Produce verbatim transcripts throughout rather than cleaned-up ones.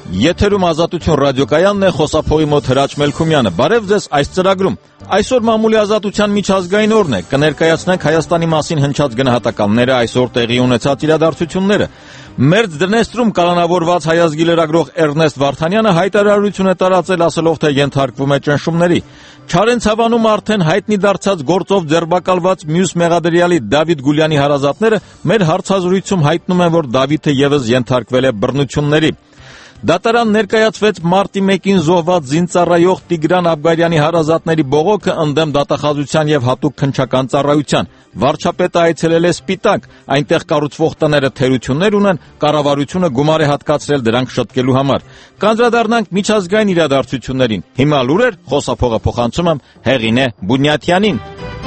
Եթերում Ազատություն ռադիոկայանն է, խոսափողի մոտ Հրաչ Մելքումյանը։ Բարև ձեզ այս ծրագրում։ Այսօր մամուլի ազատության միջազգային օրն է։ Կներկայացնենք Հայաստանի մասին հնչած գնահատականները, այսօր տեղի ունեցած իրադարձությունները։ Մերձ Դնեստրում կալանավորված հայ ազգի լրագրող Էրնեստ Վարդանյանը հայտարարություն է տարածել, ասելով, թե ենթարկվում է ճնշումների։ Չարենցավանում արդեն հայտնի դարձած գործով ձերբակալված մյուս մեղադրյալի Դավիթ Գուլյանի հարազատները մեր հարցազրույցում հայտնում են, որ Դավիթը ևս ենթարկվել է բռնությունների։ Դատարան ներկայացվեց մարտի մեկին զոհված զինծառայող Տիգրան Աբգարյանի հարազատների բողոքը ընդդեմ դատախազության եւ հատուկ քննչական ծառայության։ Վարչապետը այցելել է Սպիտակ, այնտեղ կառուցվող տները թերություններ ունեն, կառավարությունը գումար է հատկացրել դրանք շտկելու համար։ Կանդրադառնանք միջազգային իրադարձություններին։ Հիմա լուրեր, խոսափողը փոխանցում եմ Հեղինե Բունյաթյանին։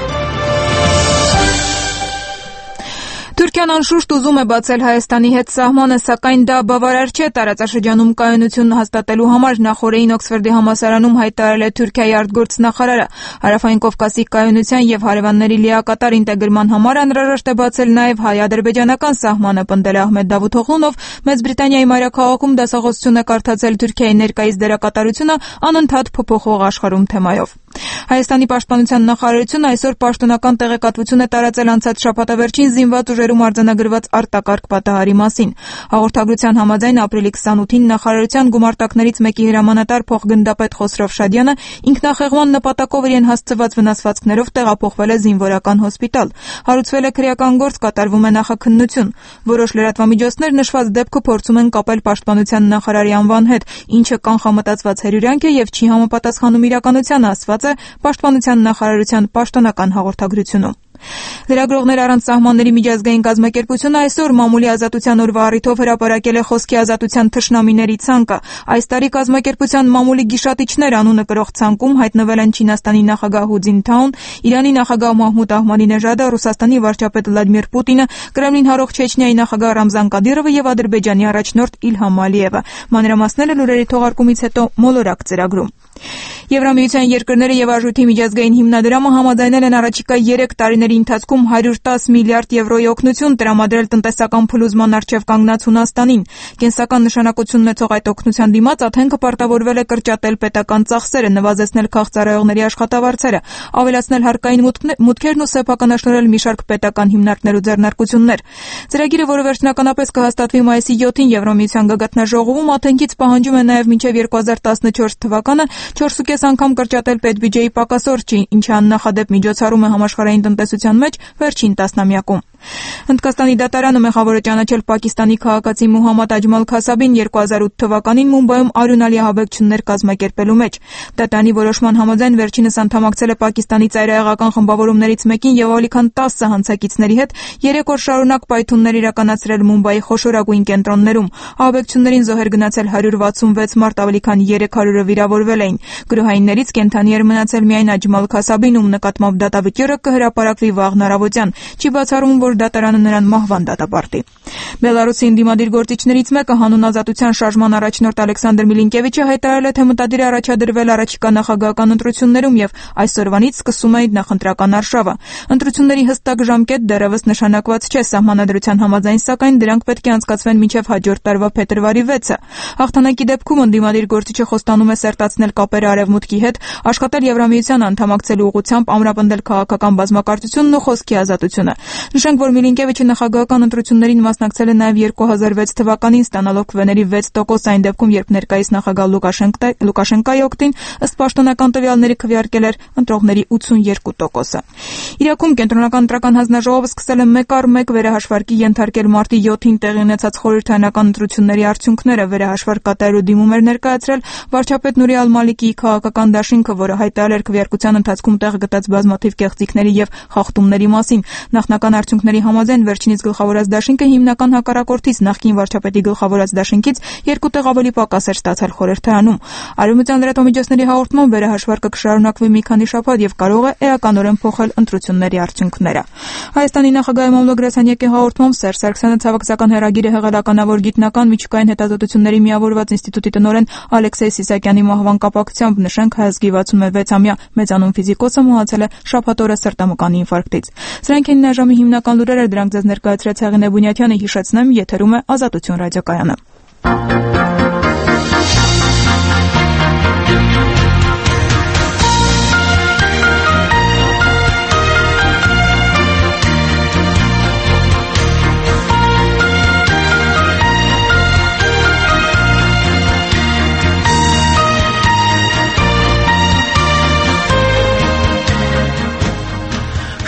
Թուրքիան անշուշտ ուզում է բացել Հայաստանի հետ սահմանը, սակայն դա բավարար չէ։ Տարածաշրջանում կայունություն հաստատելու համար նախորդին Օքսֆորդի համալսարանում հայտարարել է Թուրքիայի արտգործնախարարը։ Հարավային Կովկասի կայունության եւ հարևանների լիակատար ինտեգրման համար անհրաժեշտ է բացել նաեւ հայ-ադրբեջանական սահմանը, պնդել է Ահմեդ Դավութօղլուն, ով Մեծ Բրիտանիայի մայրաքաղաքում դասախոսություն է կարդացել Թուրքիայի ներկայիս դերակատարությունը անընդհատ փոփոխող աշխարհում թեմայով։ Հայաստանի պաշտպանության նախարարությունը այսօր պաշտոնական տեղեկատվություն է տարածել անցած շաբաթավերջին զինված ուժերում արձանագրված արտակարգ պատահարի մասին։ Հաղորդագրության համաձայն ապրիլի քսանութին նախարարության գումարտակներից մեկի հրամանատար փոխգնդապետ Խոսրով Շադյանը ինքնախեղման նպատակով իրեն հասցված վնասվածքներով տեղափոխվել է զինվորական հոսպիտալ։ Հարուցվել է քրեական գործ, կատարվում է նախաքննություն։ Որոշ լրատվամիջոցներ նշված դեպքը փորձում են կապել պաշտպանության նախարարի անվան հետ, ինչը կանխամտածված հրյուրյանք է եւ չի համապատասխանում իրականությանը, ասված է պաշտպանության նախարարության պաշտոնական հաղորդագրությունում։ Լրագրողներ առանց սահմանների միջազգային կազմակերպությունը այսօր մամուլի ազատության օրվա առիթով հրապարակել է խոսքի ազատության թշնամիների ցանկը։ Այս տարի կազմակերպության մամուլի գիշատիչներ անունը կրող ցանկում հայտնվել են Չինաստանի նախագահ Հու Ցինթաուն, Իրանի նախագահ Մահմուդ Ահմադինեժադը, Ռուսաստանի վարչապետ Վլադիմիր Պուտինը, Կրեմլին հարող Չեչնիայի նախագահ Ռամզան Կադիրովը եւ Ադրբեջանի առաջնորդ Իլհամ Ալիևը։ Մանրամասները լուրերի թողարկումից հետո մոլորակ ծրագրում։ Եվրամիության երկրները եւ Արժույթի միջազգային հիմնադրամը համաձայնել են առաջիկա երեք տարիների ընթացքում հարյուր տասը միլիարդ եվրոյի օգնություն տրամադրել տնտեսական փլուզման առջև կանգնած Հունաստանին։ Կենսական նշանակություն ունեցող այդ օգնության դիմաց Աթենքը պարտավորվել է կրճատել պետական ծախսերը, նվազեցնել քաղցրահեղների աշխատավարձերը, ավելացնել հարկային մուտքերն ու սեփականաշնորհել մի շարք պետական հիմնարկներ ու ձեռնարկություններ։ Ծրագիրը, որը վերջնականապես կհաստատվի մայիսի յոթին Եվրամիության գագաթնաժողովում, Աթենքից պահանջում է նաև մինչև երկու հազար տասնչորս թվականը չորս ու կես անգամ կրճատել պետբյուջեի պակասորճը, ինչը աննախադեպ միջոցառում է համաշխարհային տնտեսության մեջ վերջին տասնամյակում։ Հնդկաստանի դատարանը մեղավոր է ճանաչել Պակիստանի քաղաքացի Մուհամմադ Աջմալ Քասաբին երկու հազար ութ թվականին Մումբայում արյունալի ահաբեկչություններ կազմակերպելու մեջ։ Դատարանի որոշման համաձայն վերջինս անդամակցել է Պակիստանի ծայրահեղական խմբավորումներից մեկին եւ ավելի քան տասը հանցակիցների հետ երեք օր շարունակ պայթուններ իրականացրել Մումբայի խոշորագույն կենտրոններում։ Ահաբեկչություններին զոհեր գնացել հարյուր վաթսունվեց մարդ, ավելի քան երեք հարյուրը վիրավորվել էին։ Գրոհայիններից կենդանի էր մնացել միայն Աջմալ Քասաբին, ում նկատմամբ դատավճիռը կհրապարակվի վաղն առավոտյան։ Չի բացառում, որ դատարանը նրան մահվան դատապարտի։ Բելարուսի ընդդիմադիր գործիչներից մեկը հանուն ազատության շարժման առաջնորդ Ալեքսանդր Միլինկևիչը հայտարարել է, թե մտադիր է առաջադրվել առաջիկա նախագահական ընտրություններում եւ այսօրվանից սկսում է նախընտրական արշավը։ Ընտրությունների հստակ ժամկետ դեռևս նշանակված չէ սահմանադրության համաձայն, սակայն դրանք պետք է անցկացվեն մինչև հաջորդ տարվա փետրվարի վեցը։ Հաղթանակի դեպքում ընդդիմադիր գործիչը խոստանում է սերտացնել կապերը արևմուտքի հետ, աշխատել Եվրամիության անդամակցելու ուղղությամբ, ամրապնդել քաղաքական բազմակարծությունն ու խոսքի ազատությունը։ Նշենք, որ Միլինկևիչը նախագահական ընտրություններին մասնակցել է նաև երկու հազար վեց թվականին, ստանալով քվեների վեց տոկոս այն դեպքում, երբ ներկայիս նախագահ Լուկաշենկոյի օգտին ըստ պաշտոնական տվյալների քվեարկել էր ընտրողների ութսունյերկու տոկոսը։ Իրաքում կենտրոնական ընտրական հանձնաժողովը սկսել է մեկ առ մեկ վերահաշվարկի ենթարկել մարտի յոթին տեղի ունեցած խորհրդարանական ընտրությունների արդյունքները։ Վերահաշվարկ կատարելու դիմում էր ներկայացրել վարչապետ Նուրի Ալ-Մալիկիի քաղաքական դաշինքը, որը հայտարարել էր քվեարկության ընթացքում տեղ գտած բազմաթիվ կեղծիքների եւ խախտումների մասին։ Նախնական արդյունքների համաձայն վերջինիս գլխավորած դաշինքը հիմնական հակառակորդից նախկին վարչապետի գլխավորած դաշինքից երկու տեղ ավելի պակաս էր ստացել խորհրդարանում։ Արևմտյան լրատվամիջոցների հաղորդմամբ վերահաշվարկը կշարունակվի մի քանի շաբաթ եւ կարող է էականորեն փոխել ընտրությունների արդյունքները։ Հայաստանի նախագահ Մամլո Գրասանյակի հաղորդմամբ Սերժ Սարգսյանը ցավակցական հերագիր է հղել ականավոր գիտնական միջուկային հետազոտությունների միավորված ինստիտուտի տնօրեն Ալեքսեյ Սիսակյանի մահվան կապակցությամբ։ Նշենք, հայ ազգի վաթսունվեցամյա մեծանուն ֆիզիկոսը մահացել է շաբաթ օրը սրտամկանի ինֆարկտից։ Սրանք են այժմի հիմնական լուրերը, դրանք ձեզ ներկայացրեց Հեղինե Բունյաթյանը, հիշեցնեմ, եթերում է Ազատություն ռադիոկայանը։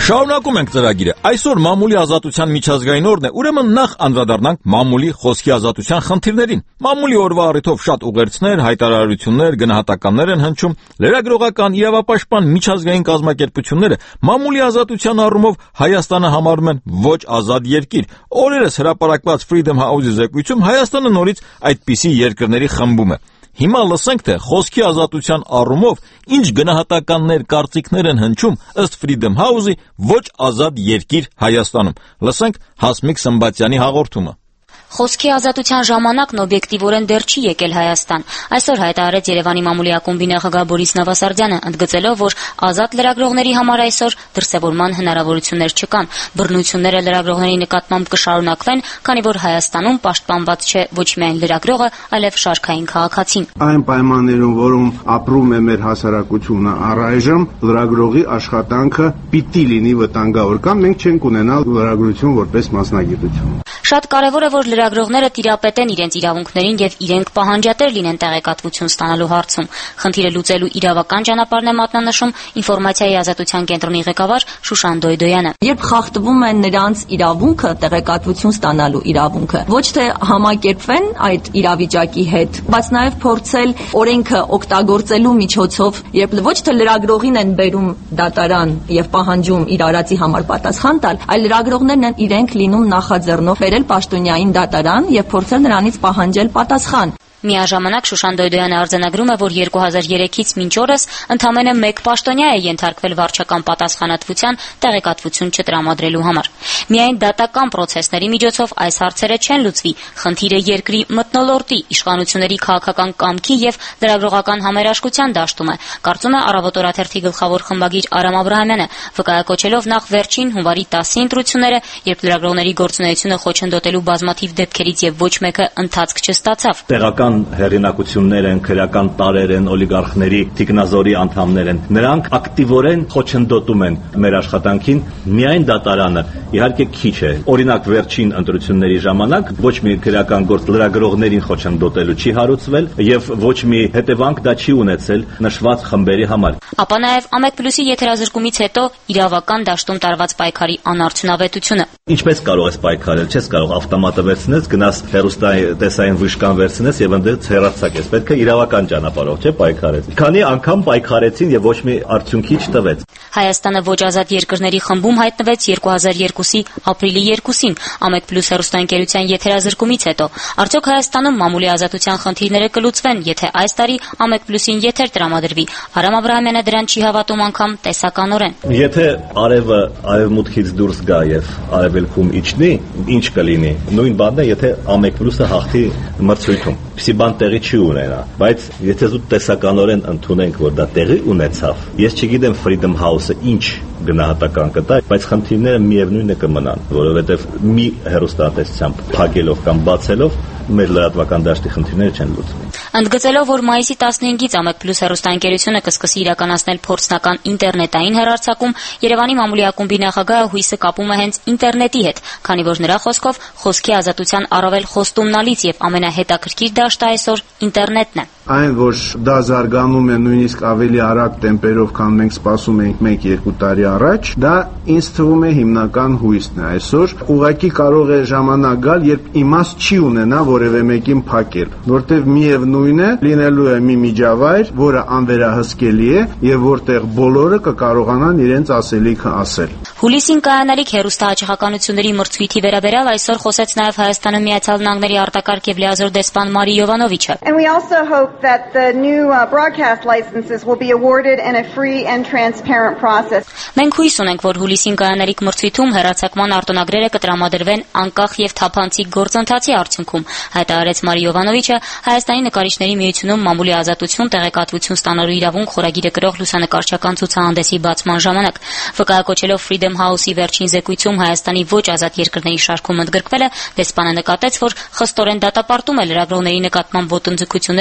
Շարունակում ենք ծրագիրը։ Այսօր մամուլի ազատության միջազգային օրն է, ուրեմն նախ անդրադառնանք մամուլի խոսքի ազատության խնդիրներին։ Մամուլի օրվա առիթով շատ ուղերձներ, հայտարարություններ, գնահատականներ են հնչում։ Լրագրողական, իրավապաշտպան միջազգային կազմակերպությունները մամուլի ազատության առումով Հայաստանը համարում են ոչ ազատ երկիր։ Օրերս հրապարակված Freedom House-ի զեկույցում Հայաստանը նորից այդպիսի երկրների խմբում է։ Հիմա լսենք, թե խոսքի ազատության առումով ինչ գնահատականներ, կարծիքներ են հնչում ըստ Freedom House-ի ոչ ազատ երկիր Հայաստանում։ Լսենք Հասմիկ Սմբատյանի հաղորդումը։ Խոսքի ազատության ժամանակն օբյեկտիվորեն դեռ չի եկել Հայաստան։ Այսօր հայտարարեց Երևանի մամուլի ակումբի նախագահ Բորիս Նավասարդյանը, ընդգծելով, որ ազատ լրագրողների համար այսօր դրսևորման հնարավորություններ չկան։ Բռնությունները լրագրողների նկատմամբ կշարունակվեն, քանի որ Հայաստանում պաշտպանված չէ ոչ միայն լրագրողը, այլև շարքային քաղաքացին։ Այն պայմաններում, որում ապրում է մեր հասարակությունը առայժմ, լրագրողի աշխատանքը պիտի լինի վտանգավոր կամ մենք չենք ունենալ լրագրություն որպես մասնագիտություն։ Շատ կարևոր է, որ լրագրողները տիրապետեն իրենց իրավունքներին եւ իրենք պահանջատեր լինեն տեղեկատվություն ստանալու հարցում։ Խնդիրը լուծելու իրավական ճանապարհն է մատնանշում ինֆորմացիայի ազատության կենտրոնի ղեկավար Շուշան Դոյդոյանը։ Երբ խախտվում է նրանց իրավունքը, տեղեկատվություն ստանալու իրավունքը, ոչ թե համակերպվեն այդ իրավիճակի հետ, բայց նաեւ փորձել օրենքը օգտագործելու միջոցով, երբ ոչ թե լրագրողին են բերում դատարան եւ պահանջում իր արածի համար պատասխան տալ, այլ լրագրողներն են իրենք լինում նախաձեռնող բերել պաշտոնյային դատարան եւ փորձել նրանից պահանջել պատասխան։ Միաժամանակ Շուշան Դոյդոյանը արձանագրում է, որ երկու հազար երեքից մինչ օրս ընդամենը մեկ պաշտոնյա է ենթարկվել վարչական պատասխանատվության տեղեկատվություն չտրամադրելու համար։ Միայն դատական պրոցեսների միջոցով այս հարցերը չեն լուծվի։ Խնդիրը երկրի մթնոլորտի, իշխանությունների քաղաքական կամքի եւ լրագրողական համերաշխության դաշտում է, կարծում է Առավոտ օրաթերթի գլխավոր խմբագիր Արամ Աբրահամյանը, վկայակոչելով նախ վերջին հունվարի տասի ընտրությունները, երբ լրագրողների գործունեությունը խոչընդոտելու բազմաթիվ դեպքերից եւ ոչ մեկը ընթացք չստացավ։ Հեղինակություններ են, քրեական տարեր են, օլիգարխների թիկնազորի անդամներ են։ Նրանք ակտիվորեն խոչընդոտում են մեր աշխատանքին, միայն դատարանը իհարկե քիչ է։ Օրինակ վերջին ընտրությունների ժամանակ ոչ մի քրեական գործ լրագրողներին խոչընդոտելու չի հարուցվել եւ ոչ մի հետևանք դա չի ունեցել նշված խմբերի համար։ Ապա նաեւ Ամեկ Պլյուսի եթերազրկումից հետո իրավական դաշտում տարված պայքարի անարդյունավետությունը։ Ինչպես կարող ես պայքարել, չես կարող ավտոմատը վերցնես, գնաս հեռուստայի տեսային վիշկան վերցնես եւ ընդդեմ հեռացակես, պետք է իրավական ճանապարհով չէ պայքարել։ Քանի անգամ պայքարեցին եւ ոչ մի արդյունքի չտվեց։ Հայաստանը ոչ ազատ երկրների խմբում հայտնվեց երկու հազար երկուսի ապրիլի երկուսին Ամեկ Պլյուս հեռուստաընկերության եթերազրկումից հետո։ Արդյոք Հայաստանում մամուլի ազատության խնդիրները կլուծվեն, եթե այս տարի Ամեկ Պլյուսին եթեր տրամադրվի։ Արամ Աբրահամյանը դրան չի հավատում անգամ տեսականորեն։ Եթե արևը արևմուտքից դուրս գա եւ արևելքում իջնի, ինչ կլինի։ Նույն բանն է, եթե Ամեկ Պլյուսը հաղթի մրցույթում։ Պիսի բան տեղի չի ունենա, բայց եթե զուտ տեսականորեն ընդունենք, որ դա տեղի ունեցավ, ես չգիտեմ Freedom House-ը ինչ գնահատական կտա, բայց խնդիրները միևնույնն է կմնան, որովհետև մի հեռուստատեսությամբ փակելով կամ բացելով մեր լրատվական դաշտի խնդիրները չեն լուծվում։ Ընդգծելով, որ մայիսի տասնհինգից Ամեկ Պլյուս հեռուստաընկերությունը կսկսի իրականացնել փորձնական ինտերնետային հեռարձակում, Երևանի մամուլի ակումբի նախագահը հույսը կապում է հենց ինտերնետի հետ, քանի որ նրա խոսքով խոսքի ազատության առավել խոստումնալից եւ ամենահետաքրքիր դաշտը այսօր ինտերնետն է։ Այն, որ դա զարգանում է նույնիսկ ավելի արագ տեմպերով, քան մենք սպասում էինք մեկ-երկու տարի առաջ, դա ինձ թվում է հիմնական հույսն է այսօր։ Ուղղակի կարող է ժամանակ գալ, երբ իմաստ չի ունենա որևէ մեկին փակել, որտեղ միևնույն է լինելու է մի միջավայր, որը անվերահսկելի է եւ որտեղ բոլորը կկարողանան իրենց ասելիքը ասել։ Հուլիսին կայանալիք հեռուստահաճախականությունների մրցույթի վերաբերյալ այսօր խոսեց նաեւ Հայաստանում Միացյալ Նահանգների արտակարգ եւ լիազոր դեսպան Մարի Յովանովիչը։ And we also hope that the new uh, broadcast licenses will be awarded in a free and transparent process. Մենք հույս ունենք, որ հուլիսին կայանալիք մրցույթում հեռարձակման արտոնագրերը կտրամադրվեն անկախ եւ թափանցիկ գործընթացի արդյունքում, հայտարարեց Մարի Յովանովիչը Հայաստանի նկարիչների միությունում մամուլի ազատություն տեղեկատվություն ստանալու իրավունք խորագիրը կրող լուսանկարչական ցուցահանդեսի բացման ժամանակ։ Վկայակոչելով Freedom House-ի վերջին զեկույցում Հայաստանի ոչ ազատ երկրների շարքում ընդգրկվելը, դեսպանը նկատեց, որ խստորեն դատապարտում է լրագրողների նկատմամբ ոտնձգությունները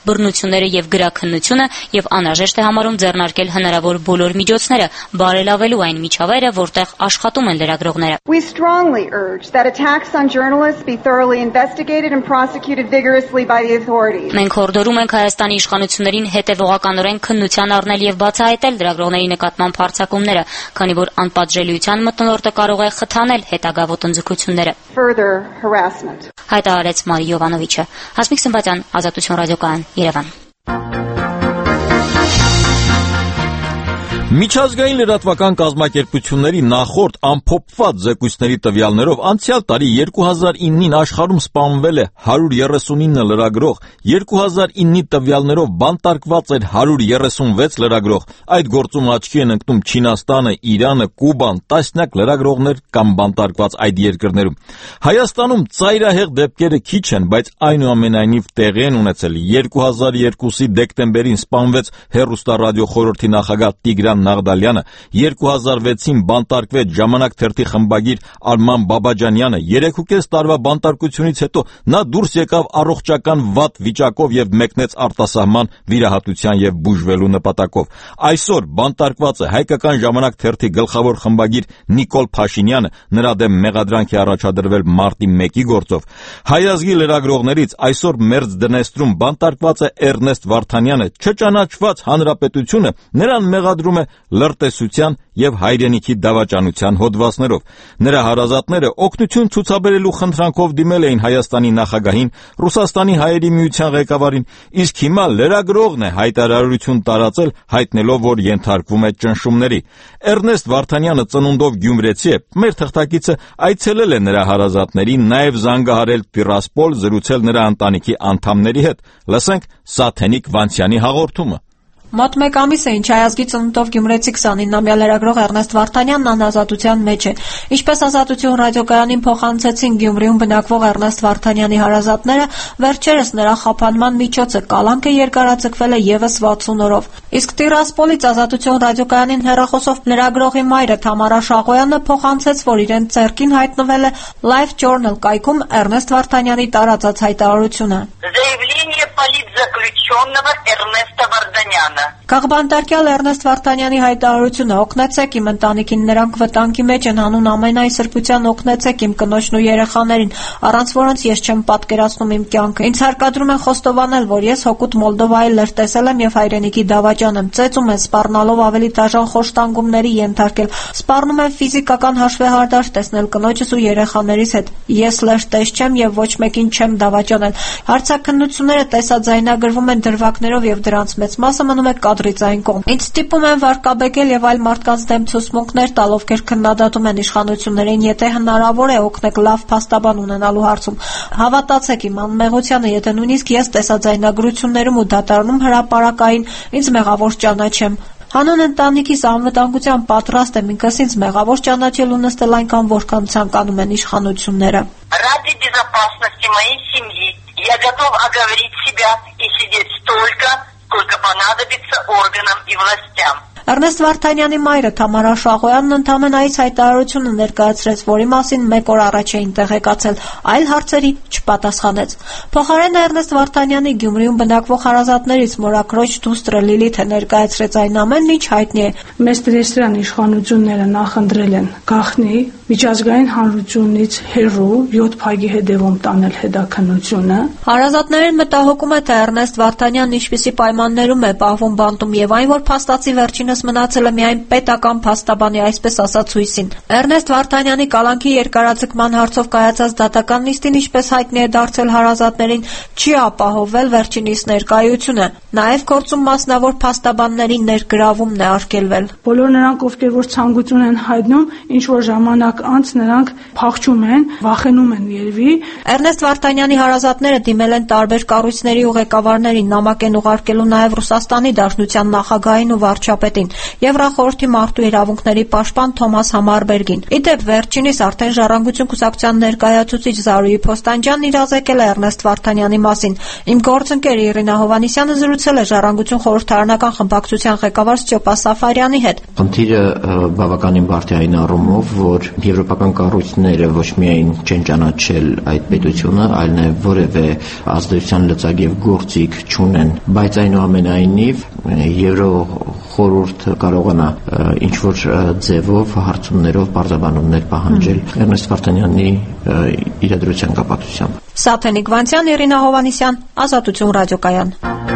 բռնությունները եւ գրաքննությունը եւ անհրաժեշտ է համարում ձեռնարկել հնարավոր բոլոր միջոցները, բարելավելու այն միջավայրը, որտեղ աշխատում են լրագրողները։ We strongly urge that attacks on journalists be thoroughly investigated and prosecuted vigorously by the authorities. Մենք հորդորում ենք Հայաստանի իշխանություններին հետևողականորեն քննության առնել եւ բացահայտել լրագրողների նկատմամբ հարձակումները, քանի որ անպատժելիության մթնոլորտը կարող է խթանել հետագա ոտնձգությունները։ Further harassment. Հայտարարեց Մարի Յովանովիչը։ Հասմիկ Սմբատյան, Ազատություն ռադիոկայան, Երևան։ Միջազգային լրատվական կազմակերպությունների նախորդ ամփոփված զեկույցների տվյալներով անցյալ տարի երկու հազար իննին աշխարհում սպանվել է հարյուր երեսունինը լրագրող, երկու հազար իննի տվյալներով բանտարկված էր հարյուր երեսունվեց լրագրող, այդ գործում աչքի են ընկնում Չինաստանը, Իրանը, Կուբան, տասնյակ լրագրողներ կամ բանտարկված այդ երկրներում։ Հայաստանում ծայրահեղ դեպքերը քիչ են, բայց այնուամենայնիվ տեղի են ունեցել։ երկու հազար երկուսի դեկտեմբերին սպանվեց հեռուստառադիո խորհրդի նախագահ Տիգրան Նաղդալյանը, երկու հազար վեցին բանտարկվեց Ժամանակ թերթի խմբագիր Արման Բաբաջանյանը, երեքուկես տարվա բանտարկությունից հետո նա դուրս եկավ առողջական վատ վիճակով եւ մեկնեց արտասահման վիրահատության եւ բուժվելու նպատակով։ Այսօր բանտարկված է Հայկական Ժամանակ թերթի գլխավոր խմբագիր Նիկոլ Փաշինյանը, նրա դեմ մեղադրանք է առաջադրվել մարտի մեկի գործով։ Հայազգի լրագրողներից այսօր Մերձ Դնեստրում բանտարկված է Էրնեստ Վարդանյանը, չճանաչված հանրապետությունը նրան մեղադրում է լրտեսության եւ հայրենիքի դավաճանության հոդվածներով։ Նրա հարազատները օգնություն ցուցաբերելու խնդրանքով դիմել էին Հայաստանի նախագահին, Ռուսաստանի հայերի միության ղեկավարին, իսկ հիմա լրագրողն է հայտարարություն տարածել, հայտնելով, որ ենթարկվում է ճնշումների։ Էրնեստ Վարդանյանը ծնունդով գյումրեցի է, մեր թղթակիցը այցելել է նրա հարազատներին, նաեւ զանգահարել Տիրասպոլ, զրուցել նրա ընտանիքի անդամների հետ։ Լսենք Սաթենիկ Վանցյանի հաղորդումը։ Մոտ մեկ ամիս է, ինչ հայազգի ծնունդով գյումրեցի քսանինամյա լրագրող Էրնեստ Վարդանյանն անազատության մեջ է։ Ինչպես Ազատություն ռադիոկայանին փոխանցեցին Գյումրիում բնակվող Էրնեստ Վարդանյանի հարազատները, վերջերս նրա խափանման միջոցը կալանքը երկարաձգվել է եւս վաթսուն օրով։ Իսկ Տիրասպոլից Ազատություն ռադիոկայանին հեռախոսով լրագրողի մայրը Թամարա Շաղոյանը փոխանցեց, որ իրեն ձեռքին հայտնվել է Life Journal կայքում Էրնեստ Վարդանյանի տարածած հայտարարությունը։ Քաղբանտարկյալ Էրնեստ Վարդանյանի հայտարարությունը օգնեցեք իմ ընտանիքին, նրանք վտանգի մեջ են, հանուն ամենայն սրբության օգնեցեք իմ կնոջն ու երեխաներին, առանց որոնց ես չեմ պատկերացնում իմ կյանքը։ Ինձ հարկադրում են խոստովանել, որ ես հօգուտ Մոլդովայի լրտեսել եմ եւ հայրենիքի դավաճան եմ, ծեծում են սպառնալով ավելի դաժան խոշտանգումների ենթարկել, սպառնում են ֆիզիկական հաշվեհարդար տեսնել կնոջս ու երեխաներիս հետ։ Ես լրտես չեմ եւ ոչ մեկին չեմ դավաճանել։ Հարցաքննությունները տեսաձայնագրվում են դրվագներով եւ դրանց մեծ մասը մնում է կադրից այն կողմ։ Ինձ ստիպում են վարկաբեկել եւ այլ մարդկանց դեմ ցուցմունքներ տալ, ովքեր քննադատում են իշխանություններին, եթե հնարավոր է օգնեք լավ փաստաբան ունենալու հարցում։ Հավատացեք իմ անմեղությանը, եթե նույնիսկ ես տեսաձայնագրություններում ու դատարանում հրապարակային ինձ մեղավոր ճանաչեմ։ Հանուն ընտանիքիս անվտանգության պատրաստ եմ ինքս ինձ մեղավոր ճանաչել ու նստել այնքան, որքան ցանկանում են իշխանությունները։ Ради безопасности моей семьи я готов оговорить себя и сидеть столько, сколько понадобится органам и властям. Էրնեստ Վարդանյանի մայրը Թամարա Շաղոյանն ընդամենը այս հայտարարությունը ներկայացրեց, որի մասին մեկ օր առաջ էին տեղեկացել, այլ հարցերի չպատասխանեց։ Փոխարենը Էրնեստ Վարդանյանի Գյումրիում բնակվող հարազատներից մորաքրոջ դուստրը Լիլիթը ներկայացրեց այն ամենն, ինչ հայտնի է։ Մեծ դրեստյան իշխանությունները նախընտրել են գաղտնի միջազգային հանրությունից հեռու յոթ փագի հետևում տանել հետաքննությունը։ Հարազատներին մտահոգում է, թե Էրնեստ Վարդանյանն ինչպիսի պայմաններում է պահվում բանտում եւ այն, որ փաստացի վերջինս մնացել է միայն պետական փաստաբանի, այսպես ասած հույսին։ Էրնեստ Վարդանյանի կալանքի երկարաձգման հարցով կայացած դատական նիստին, ինչպես հայտնի է դարձել հարազատներին, չի ապահովվել վերջինիս ներկայությունը։ Նաև գործում մասնավոր փաստաբանների ներգրավումն է արգելվել։ Բոլոր նրանք, ովքեր որ ցանկություն են հայտնում, ինչ որ ժամանակ անց նրանք փախչում են, վախենում են երևի։ Էրնեստ Վարդանյանի հարազատները դիմել են տարբեր կառույցների ու ղեկավարներին, նամակ են ուղարկելու նաև Ռուսաստանի Դաշնության նախագահին ու վարչապետին, Եվրախորհրդի մարդու իրավունքների պաշտպան Թոմաս Համարբերգին։ Ի դեպ, վերջինիս արդեն Ժառանգություն կուսակցության ներկայացուցիչ Զարուհի Փոստանջյանն իրազեկել է Էրնեստ Վարդանյանի մասին։ Իմ գործընկեր Իրինա Հովհաննիսյանը զրուցել է Ժառանգություն խորհրդարանական խմբակցության ղեկավար Ստյոպա Սաֆարյանի հետ։ Խնդիրը բավականին բարդ է այն առումով, որ եվրոպական կառույցները ոչ միայն չեն ճանաչել այդ պետությունը, այլ նաև որևէ ազդեցության լծակ եւ գործիք չունեն, բայց այնուամենայնիվ Եվրոխորհուրդը կարողանա ինչ որ ձևով հարցումներով բարձրաբանումներ պահանջել Էրնեստ Վարդանյանի իրադրության կապակցությամբ։ Սաթենիկ Վանցյան, Իրինա Հովանիսյան, Ազատություն ռադիոկայան։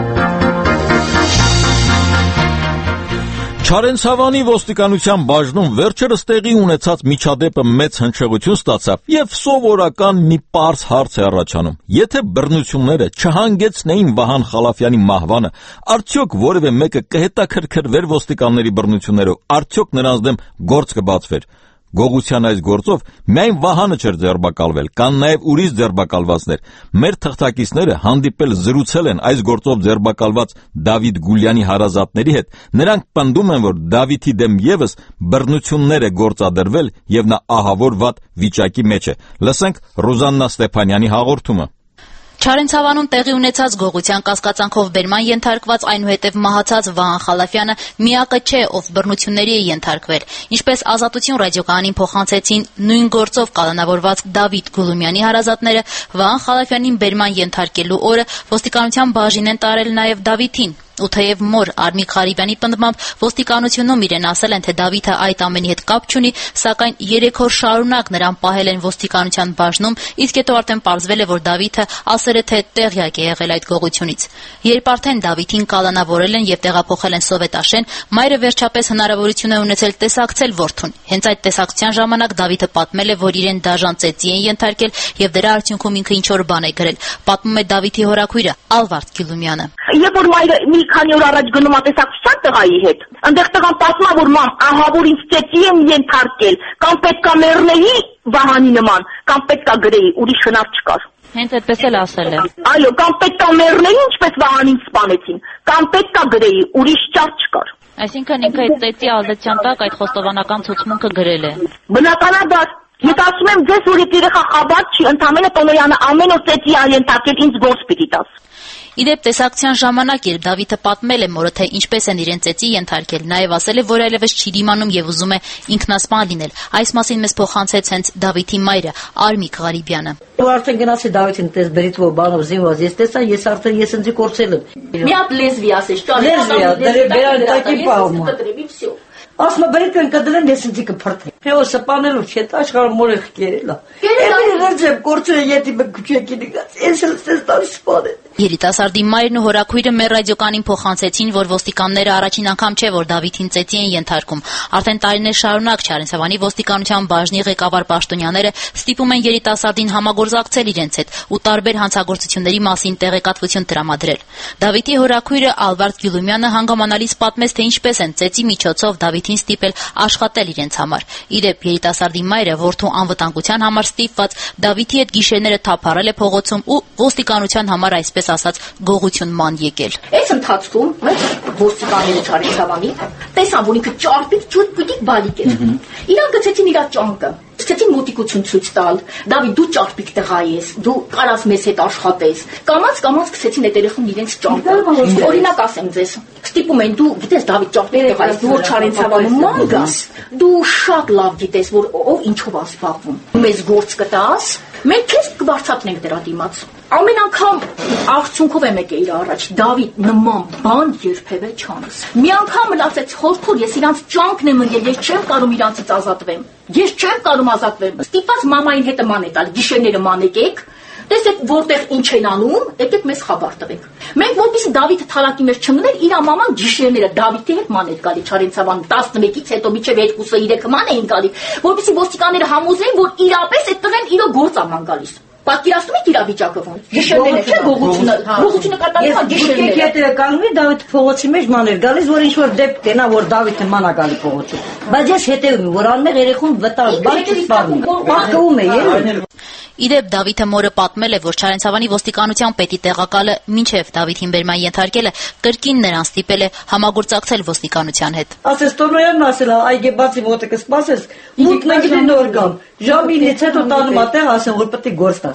Չարենցավանի ոստիկանության բաժնում վերջերս տեղի ունեցած միջադեպը մեծ հնչեղություն ստացավ եւ սովորական մի պարզ հարց է առաջանում. եթե բռնությունները չհանգեցնեին Վահան Խալաֆյանի մահվանը, արդյոք որևէ մեկը կհետաքրքրվեր ոստիկանների բռնություններով, արդյոք նրանց դեմ գործ կբացվեր։ Գողության այս գործով միայն Վահանը չէր ձերբակալվել, կան նաև ուրիշ ձերբակալվածներ։ Մեր թղթակիցները հանդիպել զրուցել են այս գործով ձերբակալված Դավիթ Գուլյանի հարազատների հետ։ Նրանք պնդում են, որ Դավիթի դեմ եւս բռնություններ է գործադրվել եւ նա ահավոր վատ վիճակի մեջ է։ Լսենք Ռուզաննա Ստեփանյանի հաղորդումը։ Չարենցավանում տեղի ունեցած գողության կասկածանքով բերման ենթարկված այնուհետև մահացած Վահան Խալաֆյանը միակը չէ, ով բռնությունների է ենթարկվել։ Ինչպես Ազատություն ռադիոկայանին փոխանցեցին նույն գործով կալանավորված Դավիթ Գուլումյանի հարազատները, Վահան Խալաֆյանին բերման ենթարկելու օրը ոստիկանության բաժին են տարել նաև Դավիթին։ Ու թեև մոր Արմիկ Ղարիբյանի պնդմամբ ոստիկանությունում իրեն ասել են, թե Դավիթը այդ ամենի հետ կապ չունի, սակայն երեք օր շարունակ նրան պահել են ոստիկանության բաժնում, իսկ հետո արդեն պարզվել է, որ Դավիթը ասել է, թե տեղյակ է եղել այդ գողությունից։ Երբ արդեն Դավիթին կալանավորել են եւ տեղափոխել են Սովետաշեն, մայրը վերջապես հնարավորություն է ունեցել տեսակցել որդուն։ Հենց այդ տեսակցության ժամանակ Դավիթը պատմել է, որ իրեն դաժան ծեծի են ենթարկել եւ դրա արդյունքում ինքը ինչ որ բան է գրել։ Պատմում է Դավիթի հորաքույրը Ալվարդ Գյուլումյանը։ Երբ որ մայրը մի քանի օր առաջ գնում ատեսակցության տղայի հետ, այնտեղ տղան պատմա, որ մամ, ահա որ ինձ ծեծի են ենթարկել, կամ պետքա մեռնեի Վահանի նման, կամ պետքա գրեի, ուրիշ հնար չկար։ Հենց այդպես էլ ասել է։ Այո, կամ պետքա մեռնեի, ինչպես Վահանին սպանեցին, կամ պետքա գրեի, ուրիշ ճար չկար։ Այսինքն ինքը այդ ծեծի ազդեցության տակ այդ խոստովանական ցուցմունքը գրել է։ Բնականաբար, ես ասում եմ ձեզ, որ այդ երեխա խաբած չի, ընդամենը Տոնոյանը ամեն օր ծեծի ա ենթարկել, ինձ գործ պիտի տաս։ Իդեպ տեսակցության ժամանակ, երբ Դավիթը պատմել է մորը, թե ինչպես են իրեն ծեծի ենթարկել, նաև ասել է, որ այլևս չի դիմանում եւ ուզում է ինքնասպան լինել։ Այս մասին մեզ փոխանցեց հենց Դավիթի մայրը Արմիկ Ղարիբյանը։ Ու արդեն գնացի Դավիթին տես բերից որ բանով զինված, ես տեսա, ես արդեն ես ինձ կորցել եմ։ Մի հատ լեզվի ասես, ճարի։ Լեզվի, դե բերան տակի պահում։ Ասма բերեք կդրեմ ես ինձ կփրթի։ Հեո սպանելու չէ, աշխարհը մորեղ կերելա։ Էլի վերջեմ կորցրել յետի բկուչեկի դիգած։ Ես էլ ստես տալ սպանել։ Երիտասարդի մայրն ու հորաքույրը մեր ռադիոկանին փոխանցեցին, որ ոստիկանները առաջին անգամ չէ, որ Դավիթին ծեծի են ենթարկում։ Արդեն տարիներ շարունակ Չարենցավանի ոստիկանության բաժնի ղեկավար պաշտոնյաները ստիպում են երիտասարդին համագործակցել իրենց հետ ու տարբեր հանցագործությունների մասին տեղեկատվություն տրամադրել։ Դավիթի հորաքույրը Ալվարդ Գյուլումյանը հանգամանալից պատմեց, թե ինչպես են ծեծի միջոցով Դավիթին ստիպել աշխատել իրենց համար։ Իդեպ երիտասարդի մայրը որդու անվտանգության համար ստիպված Դավիթի հետ գիշերները թափառել է փողոցում ու ոստիկանության համար այսպես ասած գողություն ման եկել։ Այս ընթացքում ոստիկանները Չարենցավանի տեսան, որ ինքը ճարպիկ ջուր պիտիկ բալիկ է։ Իրանք գցեցին իր ճանկը, սկսեցին մոտիկություն ցույց տալ։ Դավիթ, դու ճարպիկ տղա ես, դու կարաս մեզ հետ աշխատես։ Կամած կամած սկսեցին այդ երեխուն իրենց ճանկը։ Օրինակ ասեմ ձեզ, ստիպում են դու գիտես Դավիթ ճարպիկ տղա ես, դու որ Չարենցավանում ման գաս, դու շատ լավ գիտես, որ ով ինչով է զբաղվում։ Մեզ գործ կտաս, մենք քեզ կբարձրացնենք դրա դիմաց։ Ամեն անգամ արդյունքով եմ եկել իր առաջ, Դավիթ նման բան երբևէ չանես։ Մի անգամ լացեց խորքուր, ես իրանց ճանկն եմ ընկել, ես չեմ կարող իրանցից ազատվեմ։ Ես չեմ կարող ազատվեմ։ Ստիպված մամային հետ ման է տալ, գիշերները ման եկեք, տեսեք որտեղ ինչ են անում, եկեք մեզ խաբար տվեք։ Մենք որպեսզի Դավիթը թալակի մեջ չմներ, իր մաման գիշերները Դավիթի հետ ման էր գալի Չարենցավան տասնմեկից հետո միջև երկուսը երեքը ման էին գալի, որպեսզի ոստիկանները համոզեին, որ իրապես այդ տղեն իր գործ է ման գալիս։ Պատկերացնում եք իրավիճակը ոնց։ Գիշերները չէ գողությունը, գողությունը կատարվում է գիշերները։ Ես եթե կանգնի Դավիթը փողոցի մեջ ման էր գալիս, որ ինչ որ դեպք կենա, որ Դավիթը ման է գալի փողոցում։ Բայց ես հետևում եմ, որ անմեղ երեխուն վտար բան չսպառնի։ Պահկվում է ել։ Իդեպ Դավիթը մորը պատմել է, որ Չարենցավանի ոստիկանության պետի տեղակալը մինչև Դավիթին բերման ենթարկելը կրկին նրան ստիպել է համագործակցել ոստիկանության հետ։ Ասես Տոնոյանն ասել է, այգեբացի մոտը կսպասես, մուտք մենք նոր գամ։ Ժամինից հետո տանում ատեղ ասեմ, որ պետք է գործ տաս։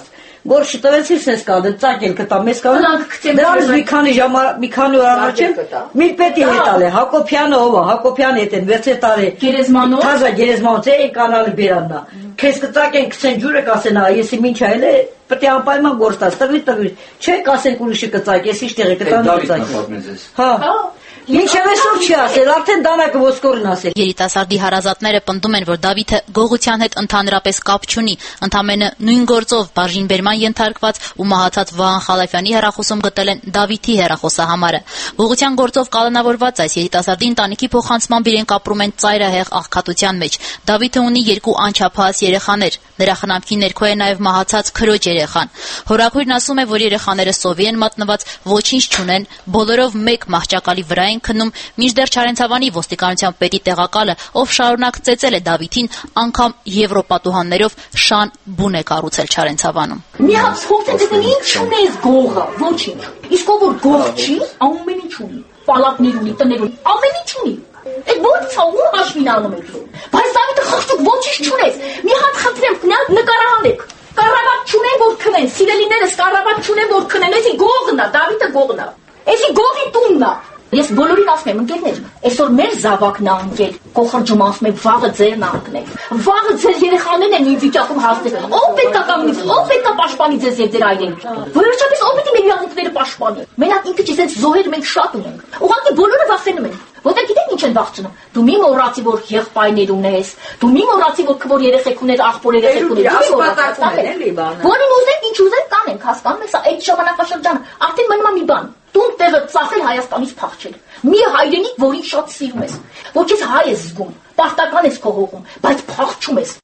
Գործը տվեցիր սես կադը, ծակել կտա, մեզ կա։ Դրանից մի քանի ժամ, մի քանի օր առաջ մի պետի հետալ է, Հակոբյանը ով է, Հակոբյանը հետ են վեցե տարի։ Գերեզմանով։ Թազա գերեզմանով է կանալի բերաննա։ Քեզ կծակեն, քցեն ջուրը կասեն, եսի ինչ այլ է, պետք է անպայման գործ տաս, տվի տվի։ Չէ, կասեն ուրիշը կծակ, ես ինչ տեղի կտան կծակ։ Հա։ Ինչև այսօր չի ասել, արդեն դանակը ոսկորն ասել։ Երիտասարդի հարազատները պնդում են, որ Դավիթը գողության հետ ընդհանրապես կապ չունի, ընդամենը նույն գործով բաժինբերման ենթարկված ու մահացած Վահան Խալափյանի հեռախոսում գտել են Դավիթի հեռախոսահամարը։ Գողության գործով կալանավորված այս երիտասարդի ընտանիքի փոխանցմամբ իրենք ապրում են ծայրահեղ աղքատության մեջ։ Դավիթը ունի երկու անչափահաս երեխաներ, նրա խնամքի ներքո է նաև մահացած քրոջ երեխան։ Հորաքույրն ասում է, որ երեխաները սովի են մատնված, ոչինչ չունեն, բոլորով մեկ մահճակալի վրա են քնում, մինչդեռ Չարենցավանի ոստիկանության պետի տեղակալը, ով շարունակ ծեծել է Դավիթին, անգամ եվրոպատուհաններով շան բուն է կառուցել Չարենցավանում։ Մի հատ հոգտեն ինչ ունես գողը, ոչինչ։ Իսկ ով որ գող չի, ամեն ինչ ունի։ Պալատներ ունի, տներ ունի, ամեն ինչ ունի։ Այդ ո՞նց է ու հաշվին անում եք։ Բայց Դավիթը խղճուկ ոչինչ չունես։ Մի հատ խնդրեմ, նկարահանեք։ Կառավարտ չունեն որ քնեն, սիրելիներս կառավարտ չունեն որ քնեն, էսի գողն է, Դավիթը գողն է։ Էսի գողի տունն է։ Ես բոլորին ասում եմ, ընկերներ, այսօր մեր զավակն է ընկեր, կոխրջում ասում եմ, վաղը ձերն է ընկնել։ Վաղը ձեր երեխաներն են նույն վիճակում հասնել։ Ո՞վ պետք է կանգնի, ո՞վ պետք է պաշտպանի ձեզ եւ ձեր այրենիքը։ Վերջապես ո՞վ պետք է մեր յանունքները պաշտպանի։ Մենակ ինքը չես զոհեր մենք շատ ունենք։ Ուղղակի բոլորը վախենում են։ Որտեղ գիտեք ինչ են վախցնում։ Դու մի մոռացի որ եղբայրներ ունես, դու մի մոռացի որ քվոր երեխեք ունես, աղբոր երեխեք ունես։ Որին ուզեք, ինչ ուզեք կանենք, հասկանում եք, սա այդ ժամանակաշրջանը արդեն մնում է մի բան։ Տուն տեղը ծախել Հայաստանից փախչել։ Մի հայրենիք, որին շատ սիրում ես, որ քեզ հայ ես զգում, պարտական ես քո հողում, բայց փախչում ես։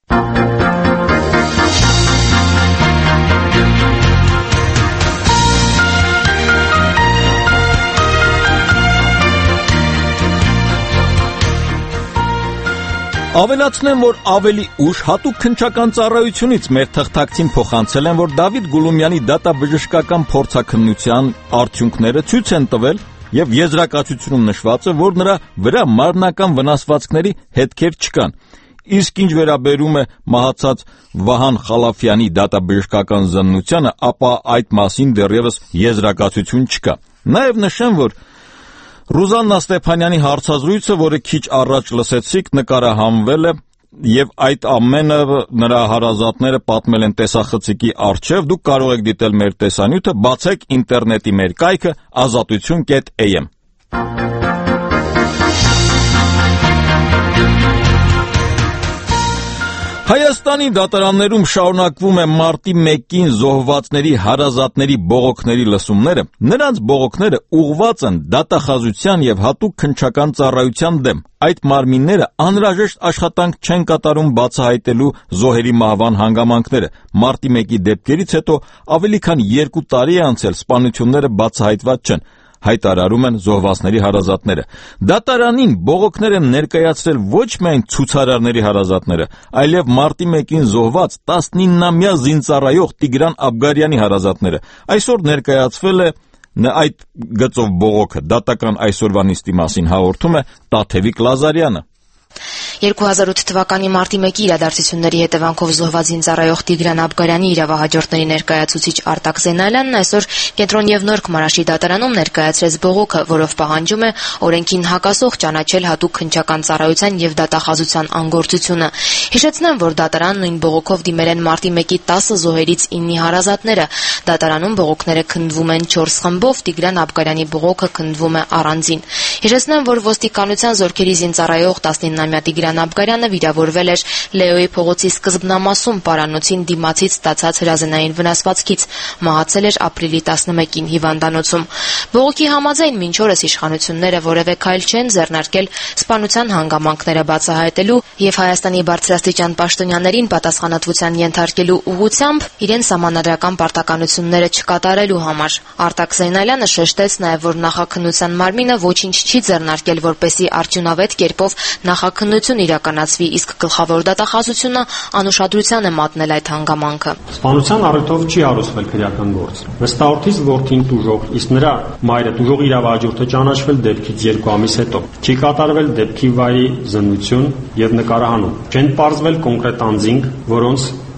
Ավելացնեմ, որ ավելի ուշ հատուկ քննչական ծառայությունից մեր թղթակցին փոխանցել են, որ Դավիթ Գուլումյանի դատաբժշկական փորձաքննության արդյունքները ցույց են տվել եւ եզրակացությունում նշված է, որ նրա վրա մարմնական վնասվածքների հետքեր չկան։ Իսկ ինչ վերաբերում է մահացած Վահան Խալափյանի դատաբժշկական զննությանը, ապա այդ մասին դեռևս եզրակացություն չկա։ Նաեւ նշեմ, որ Ռուզաննա Ստեփանյանի հարցազրույցը, որը քիչ առաջ լսեցիք, նկարահանվել է եւ այդ ամենը նրա հարազատները պատմել են տեսախցիկի առջև։ Դուք կարող եք դիտել մեր տեսանյութը, բացեք ինտերնետի մեր կայքը ազատություն կետ a m։ Հայաստանի դատարաններում շարունակվում է մարտի մեկին զոհվածների հարազատների բողոքների լսումները։ Նրանց բողոքները ուղղված են դատախազության եւ հատուկ քննչական ծառայության դեմ։ Այդ մարմինները անհրաժեշտ աշխատանք չեն կատարում բացահայտելու զոհերի մահվան հանգամանքները։ Մարտի մեկի դեպքերից հետո ավելի քան երկու տարի է անցել, սպանությունները բացահայտված չեն, հայտարարում են զոհվածների հարազատները։ Դատարանին բողոքներ են ներկայացրել ոչ միայն ցուցարարների հարազատները, այլև մարտի մեկին զոհված տասնիննամյա զինծառայող Տիգրան Աբգարյանի հարազատները։ Այսօր ներկայացվել է այդ գծով բողոքը։ Դատական այսօրվա նիստի մասին հաղորդում է Տաթևիկ Լազարյանը։ երկու հազար ութ թվականի մարտի մեկի իրադարձությունների հետևանքով զոհված զինծառայող Տիգրան Աբգարյանի իրավահաջորդների ներկայացուցիչ Արտակ Զենալյանն այսօր Կենտրոն եւ Նորք Մարաշի դատարանում ներկայացրեց բողոքը, որով պահանջում է օրենքին հակասող ճանաչել հատուկ քննչական ծառայության եւ դատախազության անգործությունը։ Հիշեցնեմ, որ դատարանն նույն բողոքով դիմել են մարտի մեկի տասը զոհերից իննի հարազատները։ Դատարանում բողոքները քննվում են չորս խմբով, Տիգրան Աբգարյանի բողոքը քննվում է առանձին։ Հիշեցնեմ, որ ոստիկանության զորքերի զինծառայող տասնիննամյա Տիգրան Աբգարյանը վիրավորվել էր Լեոյի փողոցի սկզբնամասում պարանոցին դիմացից ստացած հրազենային վնասվածքից, մահացել էր ապրիլի տասնմեկին հիվանդանոցում։ Բողոքի համաձայն մինչ օրս իշխանությունները որևէ քայլ չեն ձեռնարկել սպանության հանգամանքները բացահայտելու եւ Հայաստանի բարձրաստիճան պաշտոնյաներին պատասխանատվության ենթարկելու ուղղությամբ իրեն սահմանադրական պարտականությունները չկատարելու համար։ Արտակ Զենալյանը շեշտեց նաեւ, որ նախաքննության մարմինը ոչինչ չի ձեռնարկել, որպեսզի արդյունավետ կերպով նախաքննություն իրականացվի, իսկ գլխավոր դատախազությունը անուշադրության է մատնել այդ հանգամանքը։ Սպանության առիթով չի հարուցվել քրեական գործ։ Վստահորդից որդին տուժող, իսկ նրա մայրը տուժող իրավահաջորդը ճանաչվել դեպքից երկու ամիս հետո։ Չի կատարվել դեպքի վայրի զննություն եւ նկարահանում։ Չեն պարզվել կոնկրետ անձինք, որոնց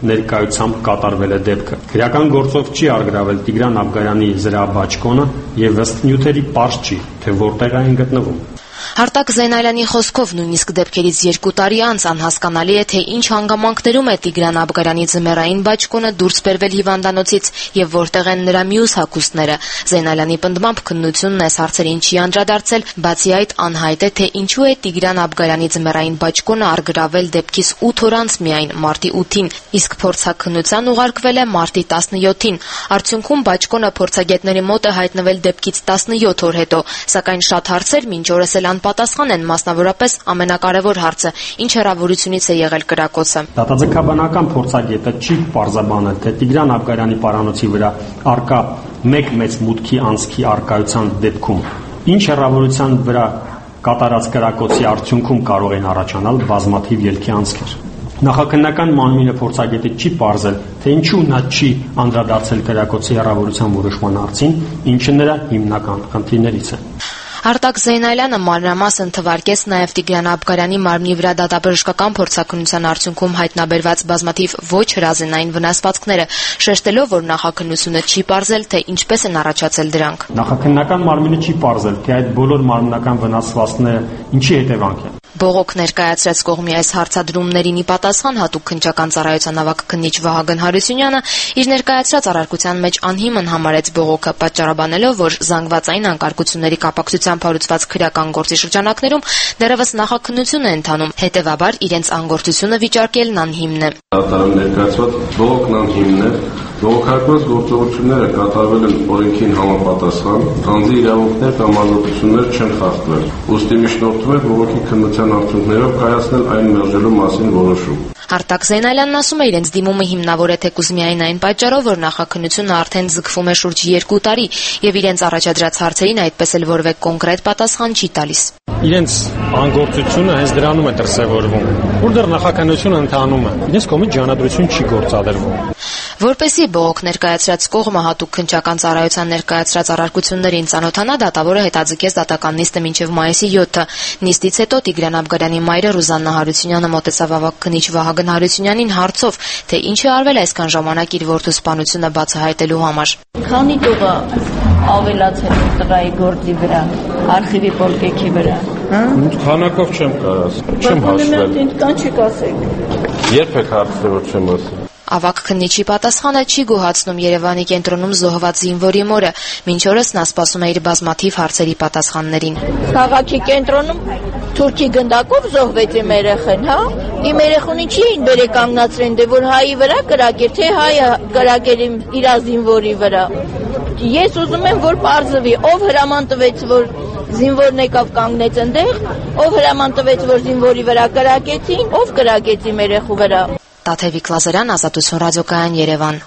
ներկայությամբ կատարվել է դեպքը։ Քրեական գործով չի արգրավել Տիգրան Աբգարյանի զրահ-բաճկոնը եւ ըստ նյութերի պարզ չի, թե որտեղ այն գտնվում։ Հարտակ Զեյնալյանի խոսքով նույնիսկ դեպքերից երկու տարի անց անհասկանալի է, թե ինչ հանգամանքներում է Տիգրան Աբգարյանի ձմեռային բաճկոնը դուրս բերվել հիվանդանոցից եւ որտեղ են նրա մյուս հագուստները։ Զեյնալյանի պնդմամբ քննությունն այս հարցերին չի անդրադարձել, բացի այդ անհայտ է, թե ինչու է Տիգրան Աբգարյանի ձմեռային բաճկոնը արգրավել դեպքից ութ օր անց միայն մարտի ութին, իսկ փորձաքննության ուղարկվել է մարտի տասնյոթին։ Արդյունքում բաճկոնը փորձագետների մոտ է հայտնվել դեպքից տասնյոթ օր հետո, սակայն շատ հարցեր մինչ օրս էլ պատասխան են, մասնավորապես ամենակարևոր հարցը, ինչ հեռավորությունից է եղել կրակոցը։ Դատաձգաբանական փորձագետը չի պարզաբանել, թե Տիգրան Աբգարյանի պարանոցի վրա արկա մեկ մեծ մուտքի անցքի արկայության դեպքում ինչ հեռավորության վրա կատարած կրակոցի արդյունքում կարող են առաջանալ բազմաթիվ ելքի անցքեր։ Նախաքննական մանրամինը փորձագետը չի պարզել, թե ինչու նա չի անդրադարձել կրակոցի հեռավորության որոշման հարցին, ինչը նրա հիմնական խնդիրներից է։ Հարտակ Զեյնալյանը մանրամասն թվարկեց նաև Տիգրան Աբգարյանի մարմնի վրա դատաբժշկական փորձաքննության արդյունքում հայտնաբերված բազմաթիվ ոչ հրազենային վնասվածքները, շեշտելով, որ նախաքննությունը չի պարզել, թե ինչպես են առաջացել դրանք։ Նախաքննական մարմինը չի պարզել, թե այդ բոլոր մարմնական վնասվածքները ինչի հետևանք են։ Բողոք ներկայացրած կողմի այս հարցադրումներին ի պատասխան հատուկ քննչական ծառայության ավագ քննիչ Վահագն Հարությունյանը իր ներկայացրած առարկության մեջ անհիմն համարեց բողոքը, պատճառաբանելով, որ զանգվածային անկարգությունների կապակցությամբ հարուցված քրեական գործի շրջանակներում դեռևս նախաքննություն է ընթանում, հետևաբար իրենց անգործությունը վիճարկելն անհիմն է։ Դատարան ներկայացված բողոքն անհիմն է։ Բողոքարկված գործողությունները կատարվել են օրենքին համապատասխան, անձի իրավունքներ կամ ազատություններ չեն խախտվել։ Ուստի միջնորդում է բողոքի քննության արդյունքներով կայացնել այն մերժելու մասին որոշում։ Հարտակ Զեյնալյանն ասում է, իրենց դիմումը հիմնավոր է թեկուզ միայն այն պատճառով, որ նախաքննությունը արդեն ձգվում է շուրջ երկու տարի եւ իրենց առաջադրած հարցերին այդպես էլ որևէ կոնկրետ պատասխան չի տալիս։ Իրենց անգործությունը հենց դրանում է դրսևորվում, որտեղ նախաքննությունը ընթանում է։ Իրենց կողմից ջանադրություն չի գործադրվում։ Որպեսզի բողոք ներկայացրած կողմը հատուկ քննչական ծառայության ներկայացրած առարկություններին ծանոթանա, դատավորը հետաձգեց դատական նիստը մինչև մայիսի յոթը։ Նիստից հետո Տիգրան Աբգարյանի մայրը Ռուզաննա Հարությունյանը մոտեցավ ավագ քննիչ Վահագն Հարությունյանին հարցով, թե ինչ է արվել այսքան ժամանակ իր որդու սպանությունը բացահայտելու համար։ Քանի տողը ավելացել տղայի գործի վրա, արխիվի պոլկեքի վրա։ Քանակով չեմ կարաս, չեմ հաշվել։ Ինձ կան չեք ասեք։ Երբ եք հարցրել, որ չեմ ասել։ Ավագ քննիչի պատասխանը չի գոհացնում Երևանի կենտրոնում զոհված զինվորի մորը, մինչ օրս նա սպասում է իր բազմաթիվ հարցերի պատասխաններին։ Քաղաքի կենտրոնում թուրքի գնդակով զոհվեց իմ երեխան, հա? Իմ երեխուն ինչի էին բերե կանգնացրին, դե որ հայի վրա կրակեր, թե հայը կրակեր իմ իր զինվորի վրա։ Ես ուզում եմ, որ պարզվի, ով հրաման տվեց, որ զինվորն եկավ կանգնեց այնտեղ, ով հրաման տվեց, որ զինվորի վրա կրակեցին, ով կրակեց իմ երեխու վրա։ Տաթևիկ Լազարյան, Ազատություն ռադիոկայան, Երևան։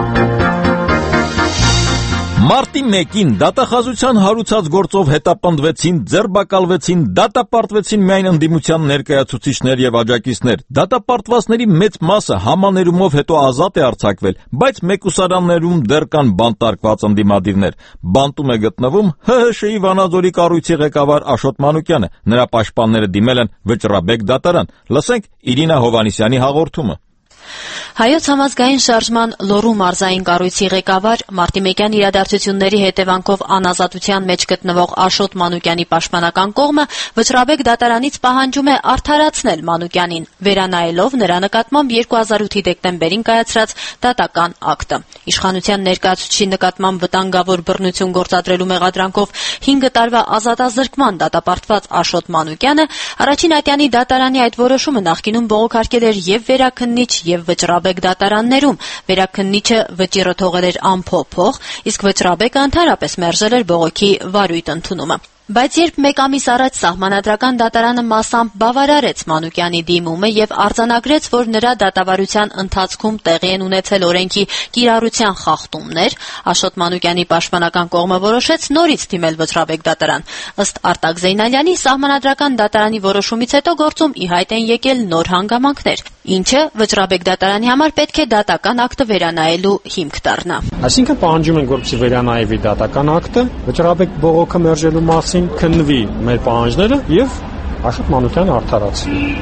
Մարտի մեկին դատախազության հարուցած գործով հետապնդվեցին, ձերբակալվեցին, դատապարտվեցին միայն ընդդիմության ներկայացուցիչներ եւ աջակիցներ։ Դատապարտվածների մեծ մասը համաներումով հետո ազատ է արձակվել, բայց մեկուսարաններում դեռ կան բանտարկված ընդդիմադիրներ։ Բանտում է գտնվում Հ Հ Շ-ի Վանաձորի կառույցի ղեկավար Աշոտ Մանուկյանը։ Նրա պաշտպանները դիմել են Վճռաբեկ դատարան։ Լսենք Իրինա Հովհաննիսյանի հաղորդումը։ Հայոց համազգային շարժման Լոռու մարզային կառույցի ղեկավար մարտի մեկյան իրադարձությունների հետևանքով անազատության մեջ գտնվող Աշոտ Մանուկյանի պաշտպանական կողմը Վճռաբեկ դատարանից պահանջում է արդարացնել Մանուկյանին, վերանայելով նրա նկատմամբ երկու հազար ութի դեկտեմբերին կայացրած դատական ակտը։ Իշխանության ներկայացուցիչի նկատմամբ վտանգավոր բռնություն գործադրելու մեղադրանքով հինգ տարվա ազատազրկման դատապարտված Աշոտ Մանուկյանը առաջին ատյանի դատարանի այդ որոշումը նախկինում բողոքարկել էր եւ վերաքննիչ եւ Վճռաբեկ դատարաններում, վերաքննիչը վճիռը թողել էր անփոփոխ, իսկ Վճռաբեկը ընդհանրապես մերժել էր բողոքի վարույթ ընդունումը։ Բայց երբ մեկ ամիս առաջ Սահմանադրական դատարանը մասամբ բավարարեց Մանուկյանի դիմումը եւ արձանագրեց, որ նրա դատավարության ընթացքում տեղի են ունեցել օրենքի կիրառության խախտումներ, Աշոտ Մանուկյանի պաշտպանական կողմը որոշեց նորից դիմել Վճռաբեկ դատարան։ Ըստ Արտակ Զեյնալյանի, Սահմանադրական դատարանի որոշումից հետո գործում ի հայտ են եկել նոր հանգամանքներ, ինչը Վճռաբեկ դատարանի համար պետք է դատական ակտը վերանայելու հիմք դառնա։ Այսինքն պահանջում ենք, որպեսզի վերանայվի դատական ակտը, Վճռաբեկ բողոքը մերժելու մասին քննվի մեր պահանջները եւ Աշոտ Մանուկյանը արդարացվի։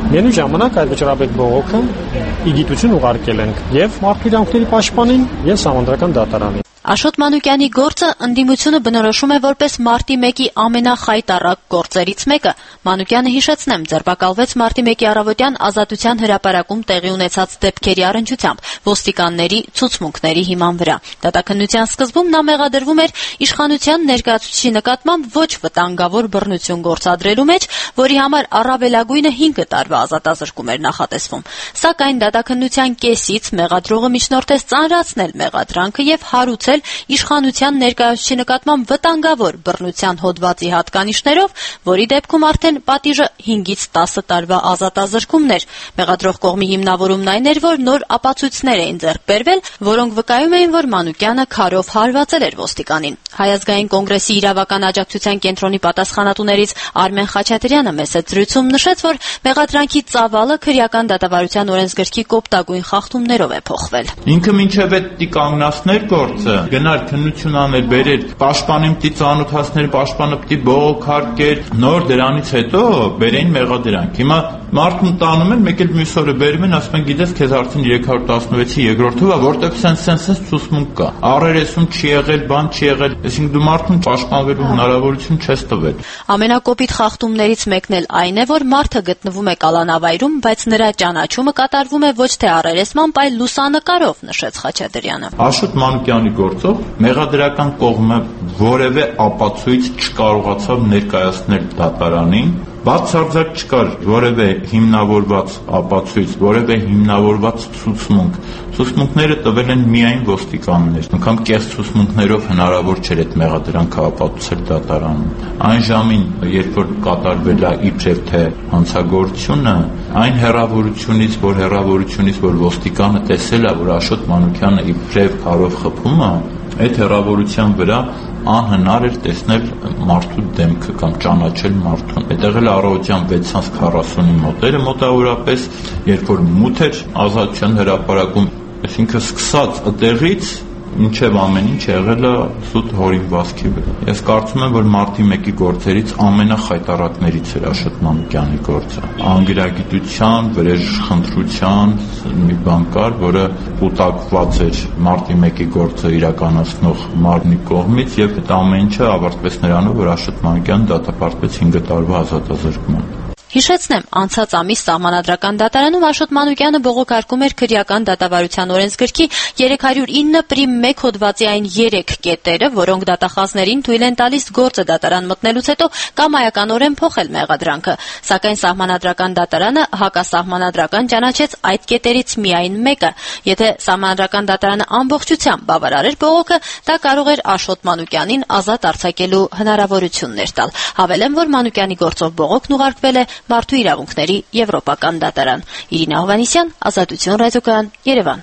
Միևնույն ժամանակ այդ վճռաբեկ բողոքը ի գիտություն ուղարկել ենք եւ մարդու իրավունքների պաշտպանին եւ Սահմանադրական դատարանին։ Աշոտ Մանուկյանի գործը ընդդիմությունը բնորոշում է որպես մարտի մեկի ամենախայտառակ գործերից մեկը։ Մանուկյանը հիշեցնեմ, ձերբակալվեց մարտի մեկի առավոտյան Ազատության հրապարակում տեղի ունեցած դեպքերի առնչությամբ ոստիկանների ցուցմունքների հիման վրա։ Դատաքննության սկզբում նա մեղադրվում էր իշխանության ներկայացուցիչի նկատմամբ ոչ վտանգավոր բռնություն գործադրելու մեջ, որի համար առավելագույնը հինգ տարվա ազատազրկում էր նախատեսվում։ Սակայն դատաքննության կեսից մեղադրողը միջնորդեց ծանրացնել մեղադրանքը եւ հարուցել իշխանության ներկայացուցիչի նկատմամբ վտանգավոր բռնության հոդվածի հատկանիշներով, որի դեպքում արդեն պատիժը հինգից տասը տարվա ազատազրկումն էր։ Մեղադրող կողմի հիմնավորումն այն էր, որ նոր ապացույցներ էին ձեռք բերվել, որոնք վկայում էին, որ Մանուկյանը քարով հարվածել էր ոստիկանին։ Հայ ազգային կոնգրեսի իրավական աջակցության կենտրոնի պատասխանատուներից Արմեն Խաչատրյանը մեծ զրույցում նշեց, որ մեղադրանքի ծավալը քրեական դատավարության օրենսգրքի կոպտագույն խախտումներով է փոխվել։ Ինքը մինչև այդ կանգնացներ գործը գնար քննություն անել, բերեր պաշտպանին պիտի ծանոթացներ, պաշտպանը պիտի բողոքարկեր, նոր դրանից հետո բերեին մեղադրանք։ Հիմա մարդուն տանում են, մեկ էլ մյուս օրը բերում են, ասում են, գիտես, քեզ արդեն երեք հարյուր տասնվեցի երկրորդով է, որտեղ սենց-սենց ցուսմունք կա։ Առերեսում չի եղել, բան չի եղել, այսինքն դու մարդուն պաշտպանվելու հնարավորություն չես տվել։ Ամենակոպիտ խախտումներից մեկն էլ այն է, որ մարդը գտնվում է կալանավայրում, բայց նրա ճանաչումը կատարվում է ոչ թե առերեսմամբ, այլ լուսանկարով, նշեց Խաչատրյանը։ Աշոտ Մանուկյանի գործով մեղադրական կողմը որևէ ապացույց չկարողացավ ներկայացնել դատարանին, բացարձակ չկար որևէ հիմնավորված ապացույց, որևէ հիմնավորված ցուցմունք։ Ցուցմունքները տվել են միայն ոստիկաններ։ Անգամ կեղծ ցուցմունքներով հնարավոր չէր այդ մեղադրանքը ապացուցել դատարանում։ Այն ժամին, երբ որ կատարվել է իբրև թե հանցագործությունը, այն հեռավորությունից, որ հեռավորությունից, որ ոստիկանը տեսել է, որ Աշոտ Մանուկյանը իբրև քարով խփում է, այդ հեռավորության վրա անհնար էր տեսնել մարդու դեմքը կամ ճանաչել մարդուն։ Այդտեղ էլ առավոտյան վեցից քառասունի մոտերը մոտավորապես, երբ որ մութ էր Ազատության հրապարակում, այսինքն սկսած այդտեղից ինչև ամեն ինչ եղել է սուտ հորինվածքի վրա։ Ես կարծում եմ, որ մարտի մեկի գործերից ամենախայտառակներից էր Աշոտ Մանուկյանի գործը։ Անգրագիտության, վրեժխնդրության մի բան կար, որը կուտակված էր մարտի մեկի գործը իրականացնող մարմնի կողմից, եւ այդ ամեն ինչը ավարտվեց նրանով, որ Աշոտ Մանուկյանը դատապարտվեց հինգ տարվա ազատազրկման։ Հիշեցնեմ, անցած ամիս Սահմանադրական դատարանում Աշոտ Մանուկյանը բողոքարկում էր քրեական դատավարության օրենսգրքի երեք հարյուր ինը պրիմ մեկ հոդվածի այն երեք կետերը, որոնք դատախազներին թույլ են տալիս գործը դատարան մտնելուց հետո կամայականորեն փոխել մեղադրանքը, սակայն Սահմանադրական դատարանը հակասահմանադրական ճանաչեց այդ կետերից միայն մեկը։ Եթե Սահմանադրական դատարանը ամբողջությամբ բավարարեր բողոքը, դա կարող էր Աշոտ Մանուկյանին ազատ արձակելու հնարավորություններ տալ։ Հավելեմ, որ Մանուկյանի գործով բողոքն ուղարկվել է Մարդու իրավունքների եվրոպական դատարան։ Իրինա Հովհաննիսյան, Ազատություն ռադիոկայան, Երևան։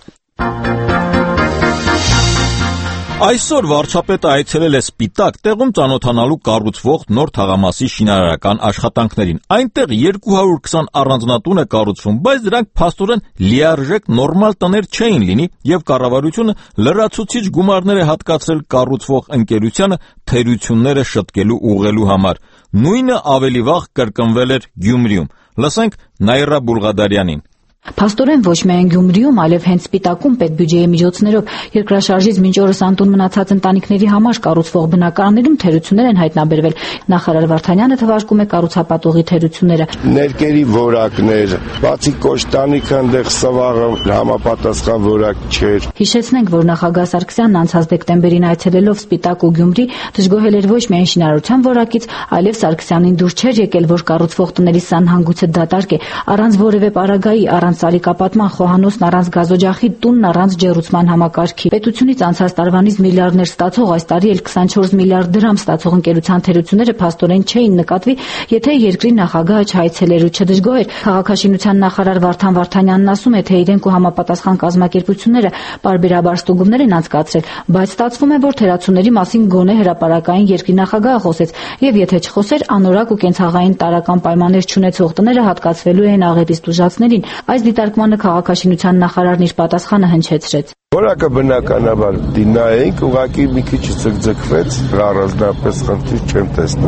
Այսօր վարչապետը այցելել է Սպիտակ, տեղում ծանոթանալու կառուցվող նոր թաղամասի շինարարական աշխատանքներին։ Այնտեղ երկու հարյուր քսան առանձնատուն է կառուցվում, բայց դրանք փաստորեն լիարժեք նորմալ տներ չէին լինի, եւ կառավարությունը լրացուցիչ գումարներ է հատկացրել կառուցվող ընկերությանը թերությունները շտկելու ուղղելու համար։ Նույնը ավելի վաղ կրկնվել էր Գյումրիում։ Լսենք Նաիրա Բուլղադարյանին։ Փաստորեն ոչ միայն Գյումրիում, այլև հենց Սպիտակում պետբյուջեի միջոցներով երկրաշարժից մինչ օրս անտուն մնացած ընտանիքների համար կառուցվող բնակարաններում թերություններ են հայտնաբերվել։ Նախարար Վարդանյանը թվարկում է կառուցապատողի թերությունները։ Ներկերի որակներ, բացի կոշտանիքը այնտեղ սվաղը համապատասխան որակ չէր։ Հիշեցնենք, որ նախագահ Սարգսյանն անցած դեկտեմբերին այցելելով Սպիտակ ու Գյումրի դժգոհել էր ոչ միայն շինարարության որակից, այլև Սարգսյանին դուր չէր եկել, որ կառուցվող տների սանհանգույցը դատարկ է, առանց որևէ պարագայի, առանց սալիկապատման, խոհանոցն առանց գազօջախի, տունն առանց ջեռուցման համակարգի։ Պետությունից անցած տարվանից միլիարդներ ստացող, այս տարի էլ քսանչորս միլիարդ դրամ ստացող ընկերության թերությունները փաստորեն չէին նկատվի, եթե երկրի նախագահը չայցելեր ու չդժգոհեր։ Քաղաքաշինության նախարար Վարդան Վարդանյանն ասում է, թե իրենք ու համապատասխան կազմակերպությունները պարբերաբար ստուգումներ են անցկացրել, բայց ստացվում է, որ թերացումների մասին գոնե հրապարակային երկրի նախագահը խոսեց, եւ եթե չխոսեր, անորակ ու կենցաղային տարրական պայմաններ չունեցող տները հատկացվելու են աղետից տուժածներին։ Այս դիտարկմանը քաղաքաշինության նախարարն իր պատասխանը հնչեցրեց։ Որակը բնականաբար դինայինք, ուղղակի մի քիչ ցկցկվեց, առանձնապես խնդիր չեմ տեսնում։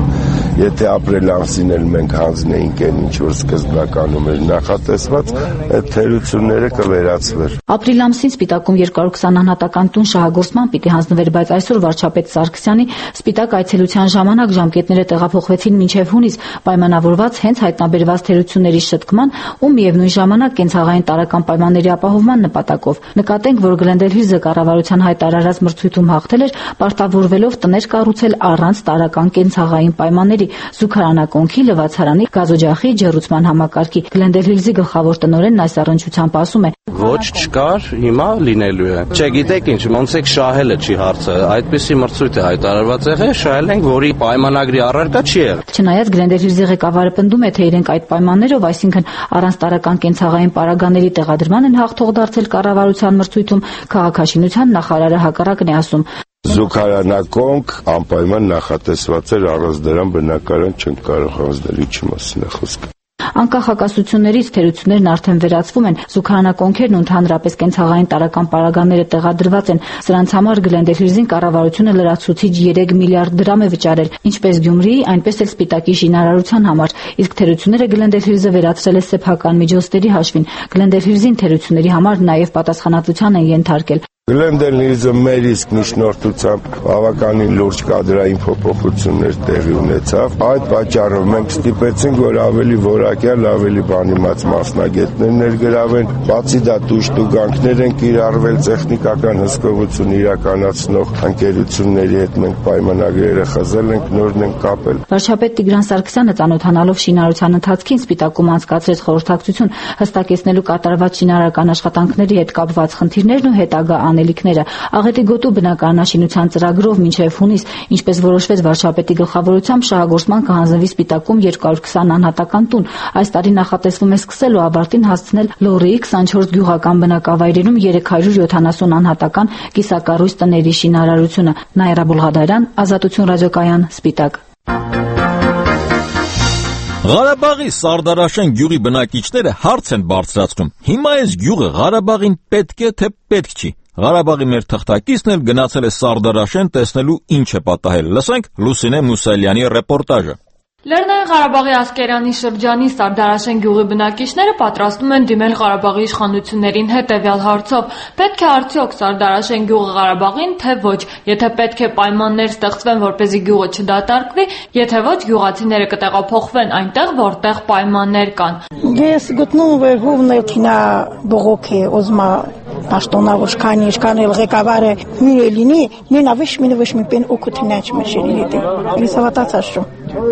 եթե ապրել ամսին էլ մենք հանձնեինք այն ինչ որ սկզբնականում էր նախատեսված, այդ թերությունները կվերացվեր։ Ապրիլ ամսին Սպիտակում երկու քսան անհատական տուն շահագործման պիտի հանձնվեր, բայց այսօր վարչապետ Սարգսյանի Սպիտակ այցելության ժամանակ ժամկետները տեղափոխվեցին մինչև հունիս, պայմանավորված հենց հայտնաբերված թերությունների շտկման ու միևնույն ժամանակ կենցաղային տարրական պայմանների ապահովման նպատակով։ Նկատենք, որ Գլենդել Հիլզը կառավարության հայտարարած մրցույթում հաղթել էր, պարտավորվելով տներ կառուցել առանց տարրական կենցաղային պայմանների, զուգարանակոնքի, լվացարանի, գազօջախի, ջեռուցման համակարգի։ Գլենդել Հիլզի գլխավոր տնօրենն այս առնչությամբ ասում է. Ոչ չկար, հիմա լինելու է։ Չգիտեք ինչ, ոնց է շահելը չի հարցը։ Այդպիսի մրցույթ է հայտարարված եղել, շահել ենք, որի պայմանագրի առարկա չի եղել։ Չնայած Գլենդել Հիլզի ղեկավարը պնդում է, թե իրենք այդ պայմաններով, այսինքն առանց տարրական կենցաղային պարագաների տեղադրման են հաղթող դարձել կառավարության մրցույթում, քաղաքաշինության նախարարը հակառակն է ասում։ Զուգարանակոնք անպայման նախատեսված էր, առանց դրան բնակարան չեն կարող հանձնել, ինչի մասին է խոսքը։ Անկախ հակասություններից թերություններն արդեն վերացվում են, զուգարանակոնքերն ու ընդհանրապես կենցաղային տարրական պարագաները տեղադրված են։ Սրանց համար Գլենդել Հիլզին կառավարությունը լրացուցիչ երեք միլիարդ դրամ է վճարել, ինչպես Գյումրիի, այնպես էլ Սպիտակի շինարարության համար, իսկ թերությունները Գլենդել Հիլզը վերացրել է սեփական միջոցների հաշվին։ Գլենդել Հիլզին թերությունների համար նաև պատասխանատվության են ենթարկել։ Գլենդել Հիլզը մեր իսկ միջնորդությամբ բավականին լուրջ կադրային փոփոխություններ տեղի ունեցավ։ Այդ պատճառով մենք ստիպեցինք, որ ավելի որակյալ, ավելի բանիմաց մասնագետներ ներգրավեն, բացի դա տուժտուգանքներ են կիրառվել տեխնիկական հսկողություն իրականացնող ընկերությունների հետ մենք պայմանագրերը խզել ենք, նորն ենք կապել։ Վարչապետ Տիգրան Սարգսյանը ծանոթանալով շինարարության ընթացքին Սպիտակում անցկացրեց խորհրդակցություն, հստակեցնելու կատարված շինարարական աշխատանքների հետ կապված խնդիրներն ու հետագա անելիքները։ Աղետի գոտու բնակարանաշինության ծրագրով մինչև հունիս, ինչպես որոշվեց վարչապետի գլխավորությամբ, շահագործման կհանձնվի Սպիտակում երկու քսան անհատական տուն։ Այս տարի նախատեսվում է սկսել ու ավարտին հասցնել Լոռիի քսանչորս գյուղական բնակավայրերում երեք հարյուր յոթանասուն անհատական կիսակառույց տների շինարարությունը։ Նաիրա Բուլղադարյան, Ազատություն ռադիոկայան, Սպիտակ։ Ղարաբաղի Սարդարաշեն գյուղի բնակիչները հարց են բարձրացնում. հիմա այս գյուղը Ղարաբաղին պետք է թե պետք չի։ Ղարաբաղի մեր թղթակիցն էլ գնացել է Սարդարաշեն տեսնելու ինչ է պատահել։ Լսենք Լուսինե Մուսալյանի ռեպորտաժը։ Լեռնային Ղարաբաղի Ասկերանի շրջանի Սարդարաշեն գյուղի բնակիչները պատրաստվում են դիմել Ղարաբաղի իշխանություններին հետևյալ հարցով. պետք է արդյոք Սարդարաշեն գյուղը Ղարաբաղին, թե ոչ, եթե պետք է պայմաններ ստեղծվեն, որպեսզի գյուղը չդատարկվի, եթե ոչ, գյուղացիները կտեղափոխվեն այնտեղ, որտեղ պայմաններ կան։ Ես գտնում եմ հովնեքինա բողոքի օզմա Պաշտոնավոր քանի ինչքան էլ ղեկավարը միրը լինի, մենա ոչ մինը ոչ մի պեն օկութինաչ մեջերի դե։ Ես հավատացա։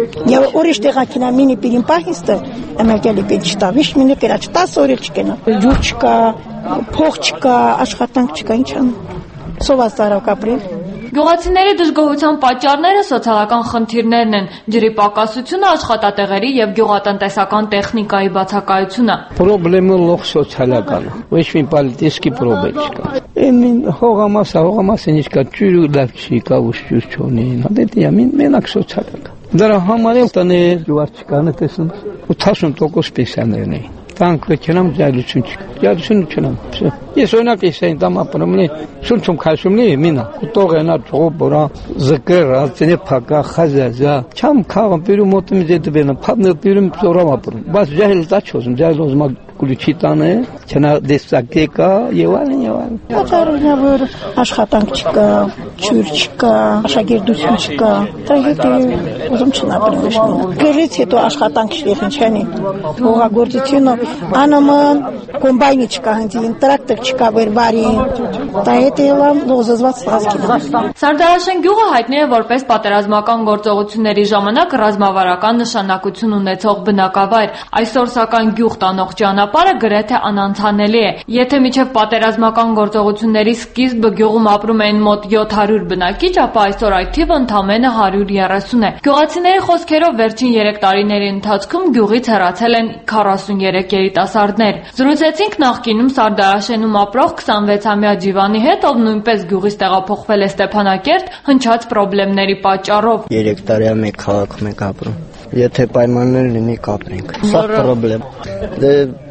Я ուրիշ տեղակինա մինի պիրին պահիստը, ամերիկալի պենչտա, ոչ մինը կրաչ տասը օրել չկենա։ Ջուր չկա, փող չկա, աշխատանք չկա, ինչ ան։ Սոված ծարավ կապրել։ Գյուղացիների դժգոհության պատճառները սոցիալական խնդիրներն են՝ ջրի պակասությունը, աշխատատեղերի եւ գյուղատնտեսական տեխնիկայի բացակայությունը։ Պրոբլեմը լող սոցիալական է, ոչ մի պոլիտիկի պրոբլեմ չկա։ Այն հողամասը, հողամասը ինչքա ջուրը լավ չի, կա ուշ չունի, դա մին մենակ սոցիալական։ Դրա համար էլ տաներ գյուղացիքանը տեսնում ութասուն տոկոս պենսիաներն են։ Տանկը չնամ ջալություն չկա։ Ջալություն չնամ։ Ես օրինակ ես այն դամ ապրում եմ, շունչում քաշում եմ մինա։ Կտողենա ճոբորա, զկեր, ածնե փակա, խազազա։ Չամ քաղամ բերում մոտում դեպեն, փաբնել բերում ծորամ ապրում։ Բայց ջահել տաչոզում, ջահել ոզմա գլուչի տանը, չնա դեսակեկա, եւ այլն եւ այլն։ Պատճառը որ աշխատանք չկա, ջուր չկա, աշակերտություն չկա։ Դա հետո ուզում չնապրեմ ոչ մի։ Գրից հետո աշխատանք չեղին չանի։ Հողագործությունը անաման կոմբայնի չկա հնձին, տրակտոր չկա վեր բարի։ Դա հետո լոզզված սազգի։ Սարդարաշեն գյուղը հայտնի է որպես պատերազմական գործողությունների ժամանակ ռազմավարական նշանակություն ունեցող բնակավայր։ Այսօր սակայն գյուղ տանող ճանապարհը գրեթե անանցանելի է։ Եթե մինչև պատերազմական գործողությունների սկիզբը գյուղում ապրում էին մոտ յոթ հարյուր բնակիչ, ապա այսօր այդ թիվը ընդամենը հարյուր երեսուն է։ Գյուղացիների խոսքերով վերջին երեք տարիների ընթացքում գյուղից հեռացել են քառասուներեք երիտասարդներ։ Զրուցեցինք նախկինում Սարդարաշենում ապրող քսանվեցամյա Ջիվանի հետ, ով նույնպես գյուղից տեղափոխվել է Ստեփանակերտ հնչած խնդիրների պատճառով։ երեք տարի մեկ քաղաքում ենք ապրում։ Եթե պայմաններ լինի կապրենք։ Սա խնդրեմ։ Դե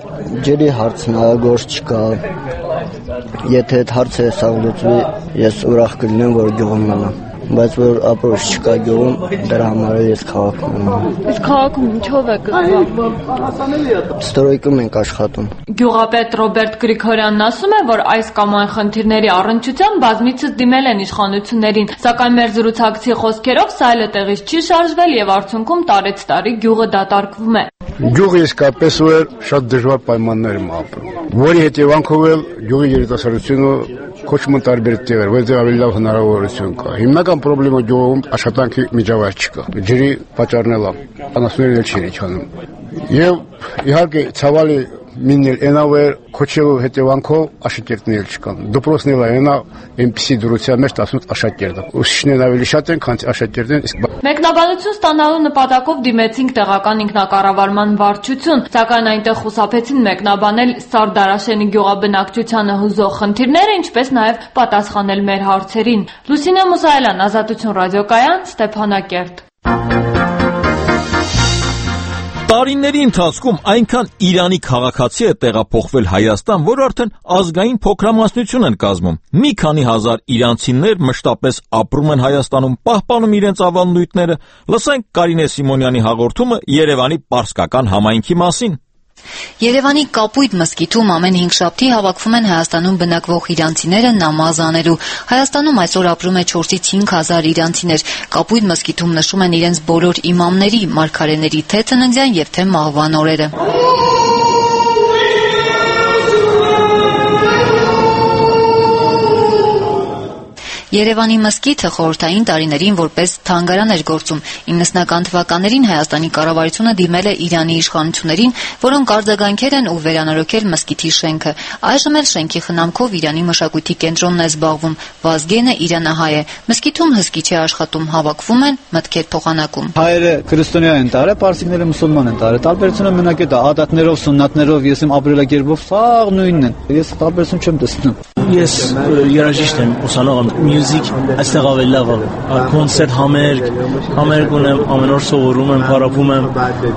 ջրի հարցն ագործ չկա։ Եթե այդ հարցը սաղլուծվի, ես ուրախ կլինեմ, որ գյուղում մնամ։ բայց որ ապրոց չկա գյուղում, դրա համար ես քաղաքում եմ։ Իսկ քաղաքում ինչով եք զբաղվում։ Ստրոյկում ենք աշխատում։ Գյուղապետ Ռոբերտ Գրիգորյանն ասում է, որ այս կամ այն խնդիրների առնչությամբ բազմիցս դիմել են իշխանություններին, սակայն մեր զրուցակցի խոսքերով սա էլ տեղից չի շարժվել եւ արդյունքում տարեց տարի գյուղը դատարկվում է։ Գյուղը իսկապես որ շատ դժվար պայմաններում ապրում, որի հետևանքով էլ գյուղի երիտասարդությունը կոչման տարբեր տեղեր, որտեղ ավելի լավ հնարավորություն կա։ Հիմնական խնդրումը գյուղում աշխատանքի միջավայր չկա։ Ջրի պատճառն էլ անասուններն էլ չի իջանում։ Եվ իհարկե ցավալի միննել այնավեր քոչելու հետևանքով աշակերտներ չկան։ Դպրոցն էլ այնա այնպիսի դրության մեջ տասնութ աշակերտ։ Ուսուցիչներն ավելի շատ են, քան աշակերտներն, իսկ մեկնաբանություն ստանալու նպատակով դիմեցինք տեղական ինքնակառավարման վարչություն, սակայն այնտեղ խուսափեցին մեկնաբանել Սարդարաշենի գյուղաբնակչությանը հուզող խնդիրները, ինչպես նաև պատասխանել մեր հարցերին։ Լուսինե Մուսայելյան, Ազատություն ռադիոկայան, Ստեփանակերտ։ Տարիների ընթացքում այնքան Իրանի քաղաքացի է տեղափոխվել Հայաստան, որ արդեն ազգային փոքրամասնություն են կազմում։ Մի քանի հազար իրանցիներ մշտապես ապրում են Հայաստանում, պահպանում իրենց ավանդույթները։ Լսենք Կարինե Սիմոնյանի հաղորդումը Երևանի պարսկական համայնքի մասին։ Երևանի Կապույտ մզկիթում ամեն հինգշաբթի հավաքվում են Հայաստանում բնակվող իրանցիները նամազ անելու։ Հայաստանում այսօր ապրում է չորսից հինգ հազար իրանցիներ։ Կապույտ մզկիթում նշում են իրենց բոլոր իմամների, մարգարեների թե ծննդյան եւ թե մահվան օրերը։ Երևանի մզկիթը խորհրդային տարիներին որպես թանգարան էր գործում։ իննսունական թվականներին Հայաստանի կառավարությունը դիմել է Իրանի իշխանություններին, որոնք արձագանքել են ու վերանորոգել մզկիթի շենքը։ Այժմ էլ շենքի խնամքով Իրանի մշակույթի կենտրոնն է զբաղվում։ Վազգենը իրանահայ է։ Մզկիթում հսկիչ է աշխատում, հավաքվում են, մտքեր փոխանակում։ Հայերը քրիստոնյա են տարել, պարսիկները մուսուլման են տարել։ Տարբերությունը մենակ է դա, ադատներով, սուննատներով, ես իմ ապրելակերպով սաղ նույնն են։ Ես տարբերություն չեմ տեսնում։ Ես երաժիշտ եմ, ուսանող եմ, մյուզիկ այստեղ ավելի լավ է, կոնցերտ, համերգ, համերգ ունեմ, ամեն օր սովորում եմ, հարավում եմ,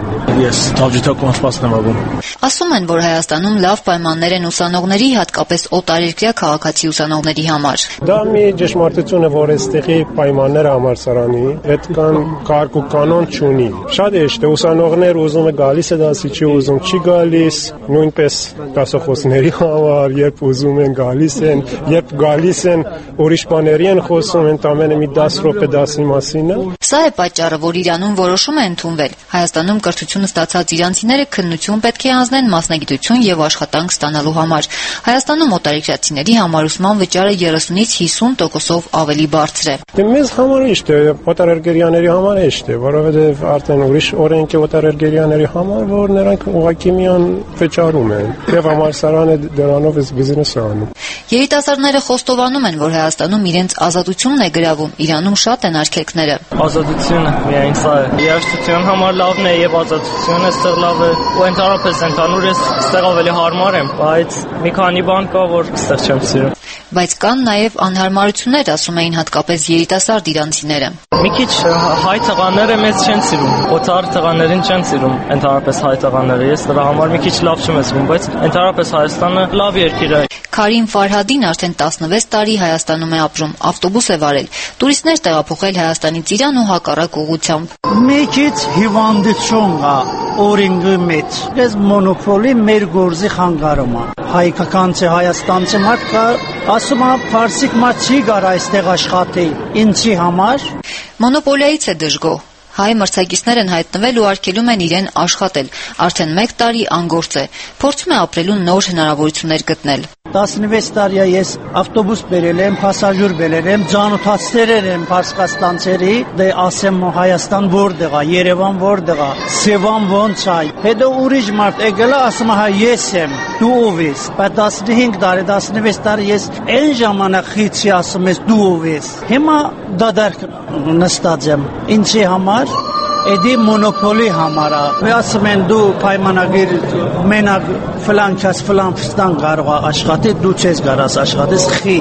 ես թավջութակում ասպասն եմ ագում։ Ասում են, որ Հայաստանում լավ պայմաններ են ուսանողների, հատկապես օտարերկրյա քաղաքացի ուսանողների համար։ Դա մի ճշմարտություն է, որ այստեղի պայմանները համալսարանի այդքան կարգ ու կանոն չունի։ Շատ է թե ուսանողներ ուզում է գալիս է դասի, չի ուզում չի գալիս, նույնպես դասախոսների համար, երբ ուզում են գալիս են, երբ գալիս են ուրիշ բաների են խոսում, ընդամենը մի դաս րոպե դասի մասին է։ Սա է պատճառը, որ Իրանում որոշում է ընդունվել։ Հայաստանում կրթություն ստացած իրանցիները քննություն պետք է անցնեն մասնագիտություն եւ աշխատանք ստանալու համար։ Հայաստանում օտարերկրացիների համարուսման վճարը երեսունից հիսուն տոկոսով ավելի բարձր է։ Դե մեզ համար ճիշտ է, օտարերկրյաների համար ճիշտ է, որովհետեւ արդեն ուրիշ օրենք է օտարերկրյաների համար, որ նրանք ուղղակի միան վճարում են եւ համալսարանը դրանով է բիզնես անում։ Երիտասարդները խոստովանում են, որ Հայաստանում իրենց ազատությունն է գրավում, Իրանում շատ են արգելքները։ Ազատությունը միայն սա է։ Երաժշտության համար լավն է եւ ազատությունը ստեղ լավ է։ Ու ընդհանրապես ընդհանուր ես ստեղ ավելի հարմար եմ, բայց մի քանի բան կա, որ ստեղ չեմ սիրում։ Բայց կան նաև անհարմարություններ, ասում էին հատկապես երիտասարդ իրանցիները։ Մի քիչ հայ տղաները մեզ չեն սիրում, օտար տղաներին չեն սիրում, ընդհանրապես հայ տղաները։ Ես դրա համար մի քիչ լավ չեմ զգում, բայց ընդհանրապես Հայաստանը լավ երկիր է։ Քարիմ Ֆարհադին արդեն տասնվեց տարի Հայաստանում է ապրում, ավտոբուս է վարել։ Տուրիստներ տեղափոխել Հայաստանից Իրան ու հակառակ ուղղությամբ։ Մի քիչ հիվանդություն կա օրենքի մեջ։ Ես մոնոպոլի մեր գործի խանգարում եմ։ Հայկականցի հայաստանցի մարդ կա, ասում է ֆարսիկ մարդ չի գար այստեղ աշխատի։ Ինչի համար։ Մոնոպոլիայից է դժգոհ։ Հայ մրցակիցներ են հայտնվել ու արգելում են իրեն աշխատել։ Արդեն մեկ տարի անգործ է։ Փորձում է ապրելու նոր հնարավորություններ գտնել։ տասնվեց տարի ես ավտոբուս բերել եմ, փասաժիր բերել եմ, ճանոթացրել եմ Պարսկաստանցերի, դե ասեմ Հայաստան որտեղ է, Երևան որտեղ է, Սևան ոնց է։ Հետո ուրիշ մարդ եկել է, ասում է ես եմ, դու ով ես։ Բայց տասնհինգ տարի, տասնվեց տարի ես այն ժամանակ խիցի ասում ես դու ով ես։ Հիմա դադարք նստած եմ։ Ինչի համար։ Էդի մոնոպոլի համար է։ Ասում են դու պայմանագիր մենակ ֆլան չաս ֆլան ֆստան կարող է աշխատի, դու չես կարաս աշխատես խի։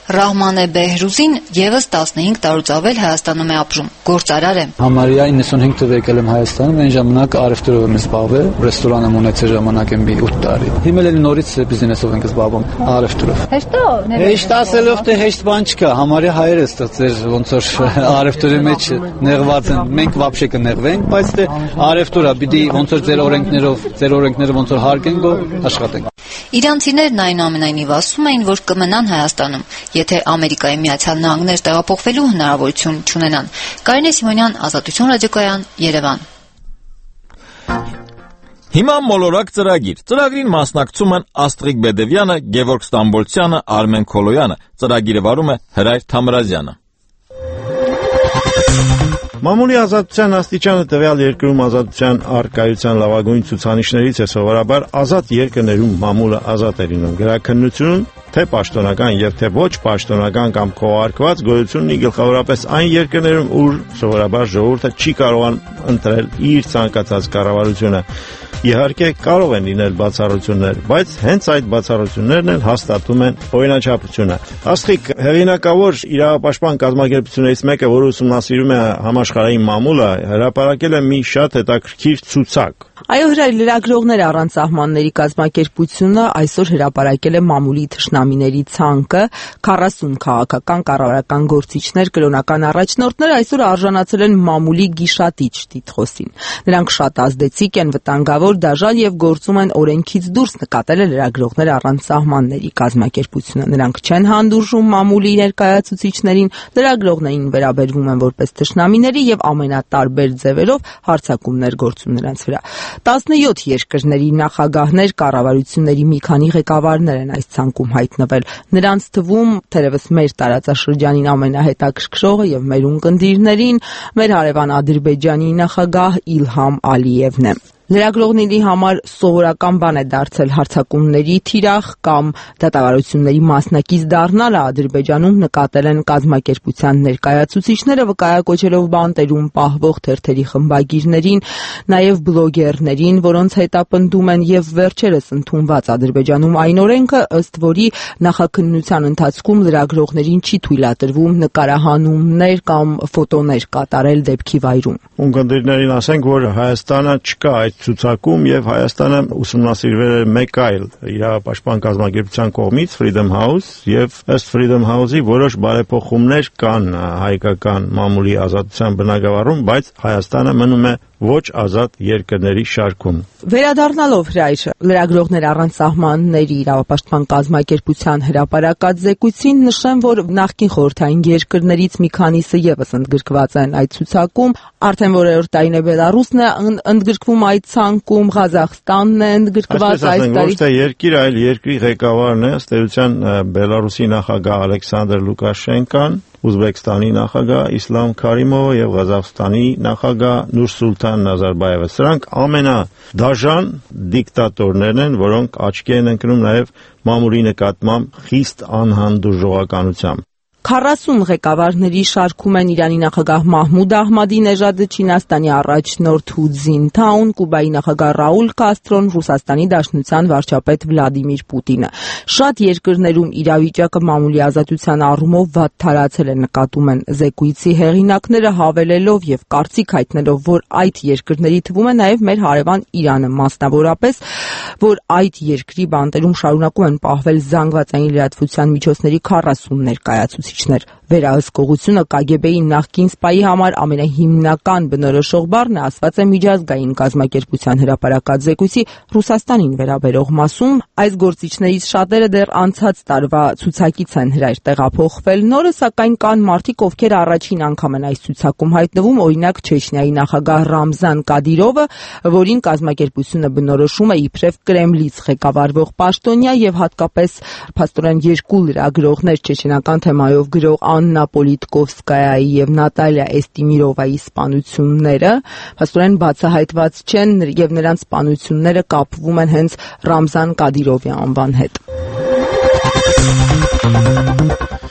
Ռահմանե Բեհրուզին եւս տասնհինգ տարուց ավել Հայաստանում է ապրում, գործարար է։ Համարյա իննսունհինգ թվականին եկել եմ Հայաստան, այն ժամանակ առևտրով եմ զբաղվել, ռեստորան եմ ունեցել ժամանակ եմ ութ տարի։ Հիմա էլ նորից բիզնեսով ենք զբաղվում, առևտրով։ Հեշտ է։ Հեշտ ասելով թե հեշտ բան չկա, համարյա հայերը ստեղծել ոնց որ առևտրի մեջ նեղված են, մենք вообще կնեղվենք, բայց թե առևտուրը պիտի ոնց որ ձեր օրենքներով, ձեր օրենքները ոնց որ հարգենք ու աշխատենք։ Իրանցիներն այնուամենայնիվ ասում էին, որ կմնան Հայաստանում, եթե Ամերիկայի Միացյալ Նահանգներ տեղափոխվելու հնարավորություն չունենան։ Կարինե Սիմոնյան, Ազատություն ռադիոկայան, Երևան։ Հիմա մոլորակ ծրագիր։ Ծրագրին մասնակցում են Աստրիկ Բեդևյանը, Գևորգ Ստամբոլցյանը, Արմեն Քոլոյանը։ Ծրագիրը վարում է Հրայր Թամրազյանը։ Մամուլի ազատության աստիճանը տվյալ երկրում ազատության առկայության լավագույն ցուցանիշներից է սովորաբար ազատ երկրներում մամուլը ազատ է լինում գրաքննությունում, թե պաշտոնական եւ թե ոչ պաշտոնական կամ քողարկված գոյություն ունի գլխավորապես այն երկրներում, ուր սովորաբար ժողովուրդը չի կարողան ընտրել իր ցանկացած կառավարությունը։ Իհարկե կարող են լինել բացառություններ, բայց հենց այդ բացառություններն էլ հաստատում են օրինաչափությունը։ Աստղիկ հեղինակավոր իրավապաշտպան կազմակերպություններից մեկը, որը ուսումնասիրում է համաշխարհային մամուլը, հրապարակել է մի շատ հետաքրքիր ցուցակ։ Այո, հրայր լրագրողներ առանց սահմանների կազմակերպությունը այսօր հրապարակել է մամուլի թշնամիների ցանկը, քառասուն քաղաքական կառավարական գործիչներ, կրոնական առաջնորդներ այսօր արժանացել են մամուլի գիշատիչ տիտղոսին։ Նրանք շատ ազդեցիկ են, վտանգավոր, դաժան եւ գործում են օրենքից դուրս, նկատել է լրագրողներ առանց սահմանների կազմակերպությունը։ Նրանք չեն հանդուրժում մամուլի ներկայացուցիչներին, լրագրողներին վերաբերվում են որպես թշնամիների եւ ամենատարբեր ձևերով հարձակումներ գործում նրանց վրա։ տասնյոթ երկրների նախագահներ, կառավարությունների մի քանի ղեկավարներ են այս ցանկում հայտնվել։ Նրանց թվում թերևս մեր տարածաշրջանին ամենահետաքրքրողը եւ մեր ունկնդիրներին մեր հարևան Ադրբեջանի նախագահ Իլհամ Ալիևն է։ Լրագրողների համար սովորական բան է դարձել հարձակումների թիրախ կամ դատավարությունների մասնակից դառնալը Ադրբեջանում նկատել են կազմակերպության ներկայացուցիչները, վկայակոչելով բանտերում պահվող թերթերի խմբագիրներին, նաև բլոգերներին, որոնց հետապնդում են եւ վերջերս ընդունված Ադրբեջանում այն օրենքը, ըստ որի նախաքննության ընթացքում լրագրողներին չի թույլատրվում նկարահանումներ կամ ֆոտոներ կատարել դեպքի վայրում։ Ունկնդիրներին ասենք, որ Հայաստանը չկա այդ ցուցակում եւ Հայաստանը ուսումնասիրվել է մեկ այլ իրավապաշտպան կազմակերպության կողմից Freedom House եւ ըստ Freedom House-ի որոշ բարեփոխումներ կան հայկական մամուլի ազատության բնագավառում, բայց Հայաստանը մնում է ոչ ազատ երկրների շարքում։ Վերադառնալով հրայր լրագրողներ առանց սահմանների իրավապաշտպան կազմակերպության հրապարակած զեկույցին նշեմ, որ նախկին խորհրդային երկրներից մի քանիսը եւս ընդգրկված են այդ ցուցակում, արդեն որերորդ տարին է Բելարուսն է ընդգրկվում այդ ցանկում, Ղազախստանն է ընդգրկված այս տարի։ Ոչ թե երկիր, այլ երկրի ղեկավարն է, ըստ էության Բելարուսի նախագահ Ալեքսանդր Լուկաշենկան, Ուզբեկստանի նախագահ Իսլամ Քարիմովը եւ Ղազախստանի նախագահ Նուրսուլտան Նազարբայևը։ Սրանք ամենադաժան դիկտատորներն են, որոնք աչքի են ընկնում նաեւ մամուլի նկատմամբ խիստ անհանդուրժողականությամբ։ քառասուն ղեկավարների շարքում են Իրանի նախագահ Մահմուդ Ահմադինեժադը, Չինաստանի առաջնորդ Հու Ցինթաուն, Կուբայի նախագահ Ռաուլ Կաստրոն, Ռուսաստանի Դաշնության վարչապետ Վլադիմիր Պուտինը։ Շատ երկրներում իրավիճակը մամուլի ազատության առումով վատթարացել է, նկատում են զեկույցի հեղինակները, հավելելով եւ կարծիք հայտնելով, որ այդ երկրների թվում է նաեւ մեր հարևան Իրանը, մասնավորապես, որ այդ երկրի բանտերում շարունակում են պահվել զանգվածային լրատվության միջոցների քառասուն ներկայացուցիչ Վերահսկողությունը Կ Գ Բ-ի նախկին սպայի համար ամենահիմնական բնորոշող բառն է, ասված է միջազգային կազմակերպության հրապարակած զեկույցի Ռուսաստանին վերաբերող մասում։ Այս գործիչներից շատերը դեռ անցած տարվա ցուցակից են հրայր տեղափոխվել նորը, սակայն կան մարդիկ, ովքեր առաջին անգամ են այս ցուցակում հայտնվում, օրինակ Չեչնիայի նախագահ Ռամզան Կադիրովը, որին կազմակերպությունը բնորոշում է իբրև Կրեմլից ղեկավարվող պաշտոնյա եւ հատկապես փաստորեն երկու լրագրողներ չեչենական թեմայով գրող Աննա Պոլիտկովսկայայի եւ Նատալիա Էստիմիրովայի սպանությունները փաստորեն բացահայտված չեն եւ նրանց սպանությունները կապվում են հենց Ռամզան Կադիրովի անվան հետ։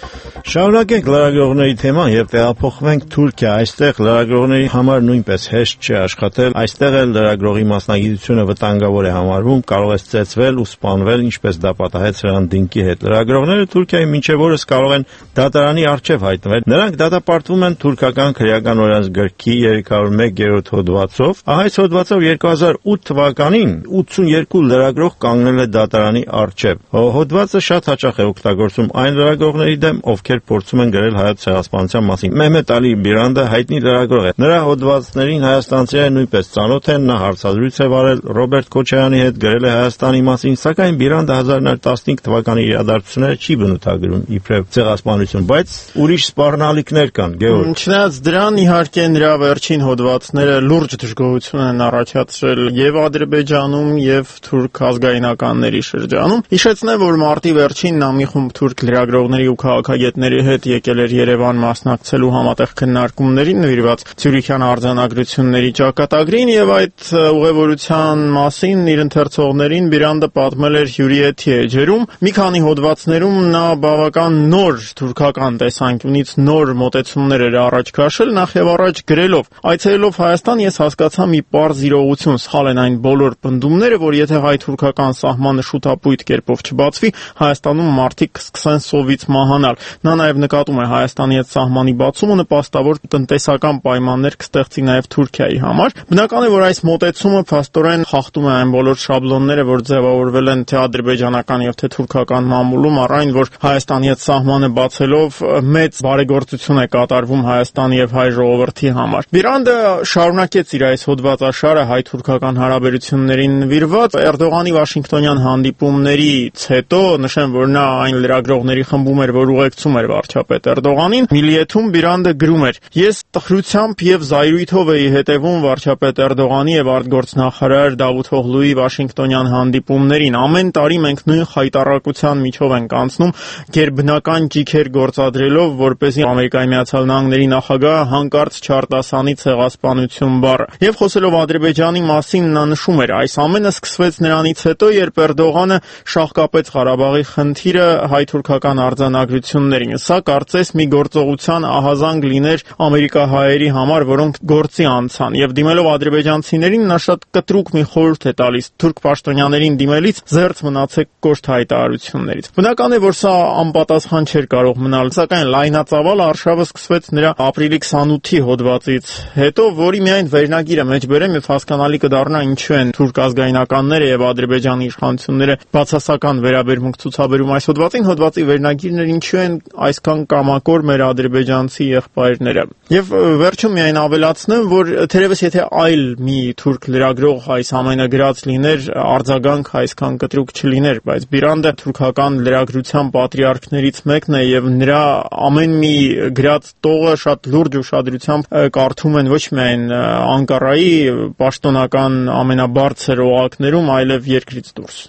Շարունակենք լրագրողների թեման եւ տեղափոխվենք Թուրքիա։ Այստեղ լրագրողների համար նույնպես հեշտ չէ աշխատել։ Այստեղ էլ լրագրողի մասնագիտությունը վտանգավոր է համարվում, կարող է ծեծվել ու սպանվել, ինչպես դա պատահեց Հրանտ Դինկի հետ։ Լրագրողները Թուրքիայի մինչև օրս կարող են դատարանի առջև հայտնվել։ Նրանք դատապարտվում են թուրքական քրեական օրենսգրքի երեք հարյուր մեկ հոդվածով։ Այս հոդվածով երկու հազար ութ թվականին ութսունյերկու լրագրող կանգնել է դատարանի առջև։ Հոդվածը շատ հաճախ է օգտագործում այն լրագրողների դեմ, ովքեր փորձում են գրել հայոց ցեղասպանության մասին։ Մեհմեդ Ալի Բիրանդը հայտնի լրագրող է։ Նրա հոդվածներին հայաստանցիները նույնպես ծանոթ են, նա հարցազրույց է վարել Ռոբերտ Քոչարյանի հետ, գրել է Հայաստանի մասին, սակայն Բիրանդը հազար նոր տասնհինգ թվականի իրադարձությունները չի բնութագրում իբրև ցեղասպանություն, բայց ուրիշ սպառնալիքներ կան, Գեորգ։ Չնայած դրան, իհարկե, նրա վերջին հոդվածները լուրջ դժգոհություն են առաջացրել եւ Ադրբեջանում եւ թուրք ազգայնականների շրջանում։ Հիշեցնեմ, որ մարտի վերջին նա մի խումբ թուրք լրագրողների ու քաղաքագետների հետ եկել էր Երևան մասնակցելու համատեղ քննարկումներին նվիրված Ցյուրիխյան արձանագրությունների ճակատագրին եւ այդ ուղևորության մասին իր ընթերցողներին Բիրանդը պատմել էր հյուրի էթի էջերում։ Մի քանի հոդվածներում նա բավական նոր թուրքական տեսանկյունից նոր մոտեցումներ էր առաջ քաշել, նախ եւ առաջ գրելով. «Այցելելով Հայաստան ես հասկացա մի պարզ իրողություն, սխալ են այն բոլոր պնդումները, որ եթե հայ-թուրքական սահմանը շուտապույտ կերպով չբացվի, Հայաստանում մարդիկ կսկսեն սովից մահանալ»։ Նա նաեւ նկատում է Հայաստանի հետ սահմանի բացումը նպաստավոր տնտեսական պայմաններ կստեղծի նաեւ Թուրքիայի համար։ Բնական է, որ այս մոտեցումը փաստորեն խախտում է այն բոլոր շաբլոնները, որ ձևավորվել են թե ադրբեջանական եւ թե թուրքական մամուլում, առ այն, որ Հայաստանի հետ սահմանը բացելով մեծ բարեգործություն է կատարվում Հայաստանի եւ հայ ժողովրդի համար։ Բիրանդը շարունակեց իր այս հոդվածաշարը հայ-թուրքական հարաբերություններին նվիրված Էրդողանի Վաշինգտոնյան հանդիպումներից հետո, նշեմ, որ նա այն լրագրողների խմբում էր, որ ուղեկցում էր վարչապետ Էրդողանին, Միլիեթում Բիրանդը գրում էր. «Ես տխրությամբ եւ զայրույթով էի հետևում վարչապետ Էրդողանի եւ արտգործնախարար Դավութօղլուի Վաշինգտոնյան հանդիպումներին։ Ամեն տարի մենք նույն խայտառակության միջով ենք անցնում, գերբնական ճիգեր գործադրելով, որպեսզի Ամերիկայի Միացյալ Նահանգների նախագահը հանկարծ չարտասանի ցեղասպանություն բառը»։ Եվ խոսելով Ադրբեջանի մասին նա նշում էր. «Այս ամենը սկսվեց նրանից հետո, երբ Էրդողանը շահկապեց Ղարաբաղի խնդիրը հայ-թուրքական արձանագրություններին։ Սա կարծես մի գործողության ահազանգ լիներ ամերիկահայերի համար, որոնք գործի անցան, եւ դիմելով ադրբեջանցիներին նա շատ կտրուկ մի խորհուրդ է տալիս. թուրք պաշտոնյաներին դիմելից զերծ մնացեք կոշտ հայտարարություններից»։ Բնական է, որ սա անպատասխան չէր կարող մնալ, սակայն լայնածավալ արշավը սկսվեց նրա ապրիլի քսանութի հոդվածից հետո, որի միայն վերնագիրը մեջբերեմ եւ հասկանալի կդառնա ինչու են թուրք ազգայնականները եւ Ադրբեջանի իշխանությունները բացասական վերաբերմունք ցուցաբերում այս հոդվածին։ Հոդվածի վերնագիրն էր ինչու են այսքան կամակոր մեր ադրբեջանցի եղբայրները։ Եվ վերջում միայն ավելացնեմ, որ թերևս եթե այլ մի թուրք լրագրող այս ամենը գրած լիներ, արձագանք այսքան կտրուկ չլիներ, բայց Բիրանդը թուրքական լրագրության պատրիարքներից մեկն է եւ նրա ամեն մի գրած տողը շատ լուրջ ուշադրությամբ կարդում են ոչ միայն Անկարայի պաշտոնական ամենաբարձր օղակներում, այլև երկրից դուրս։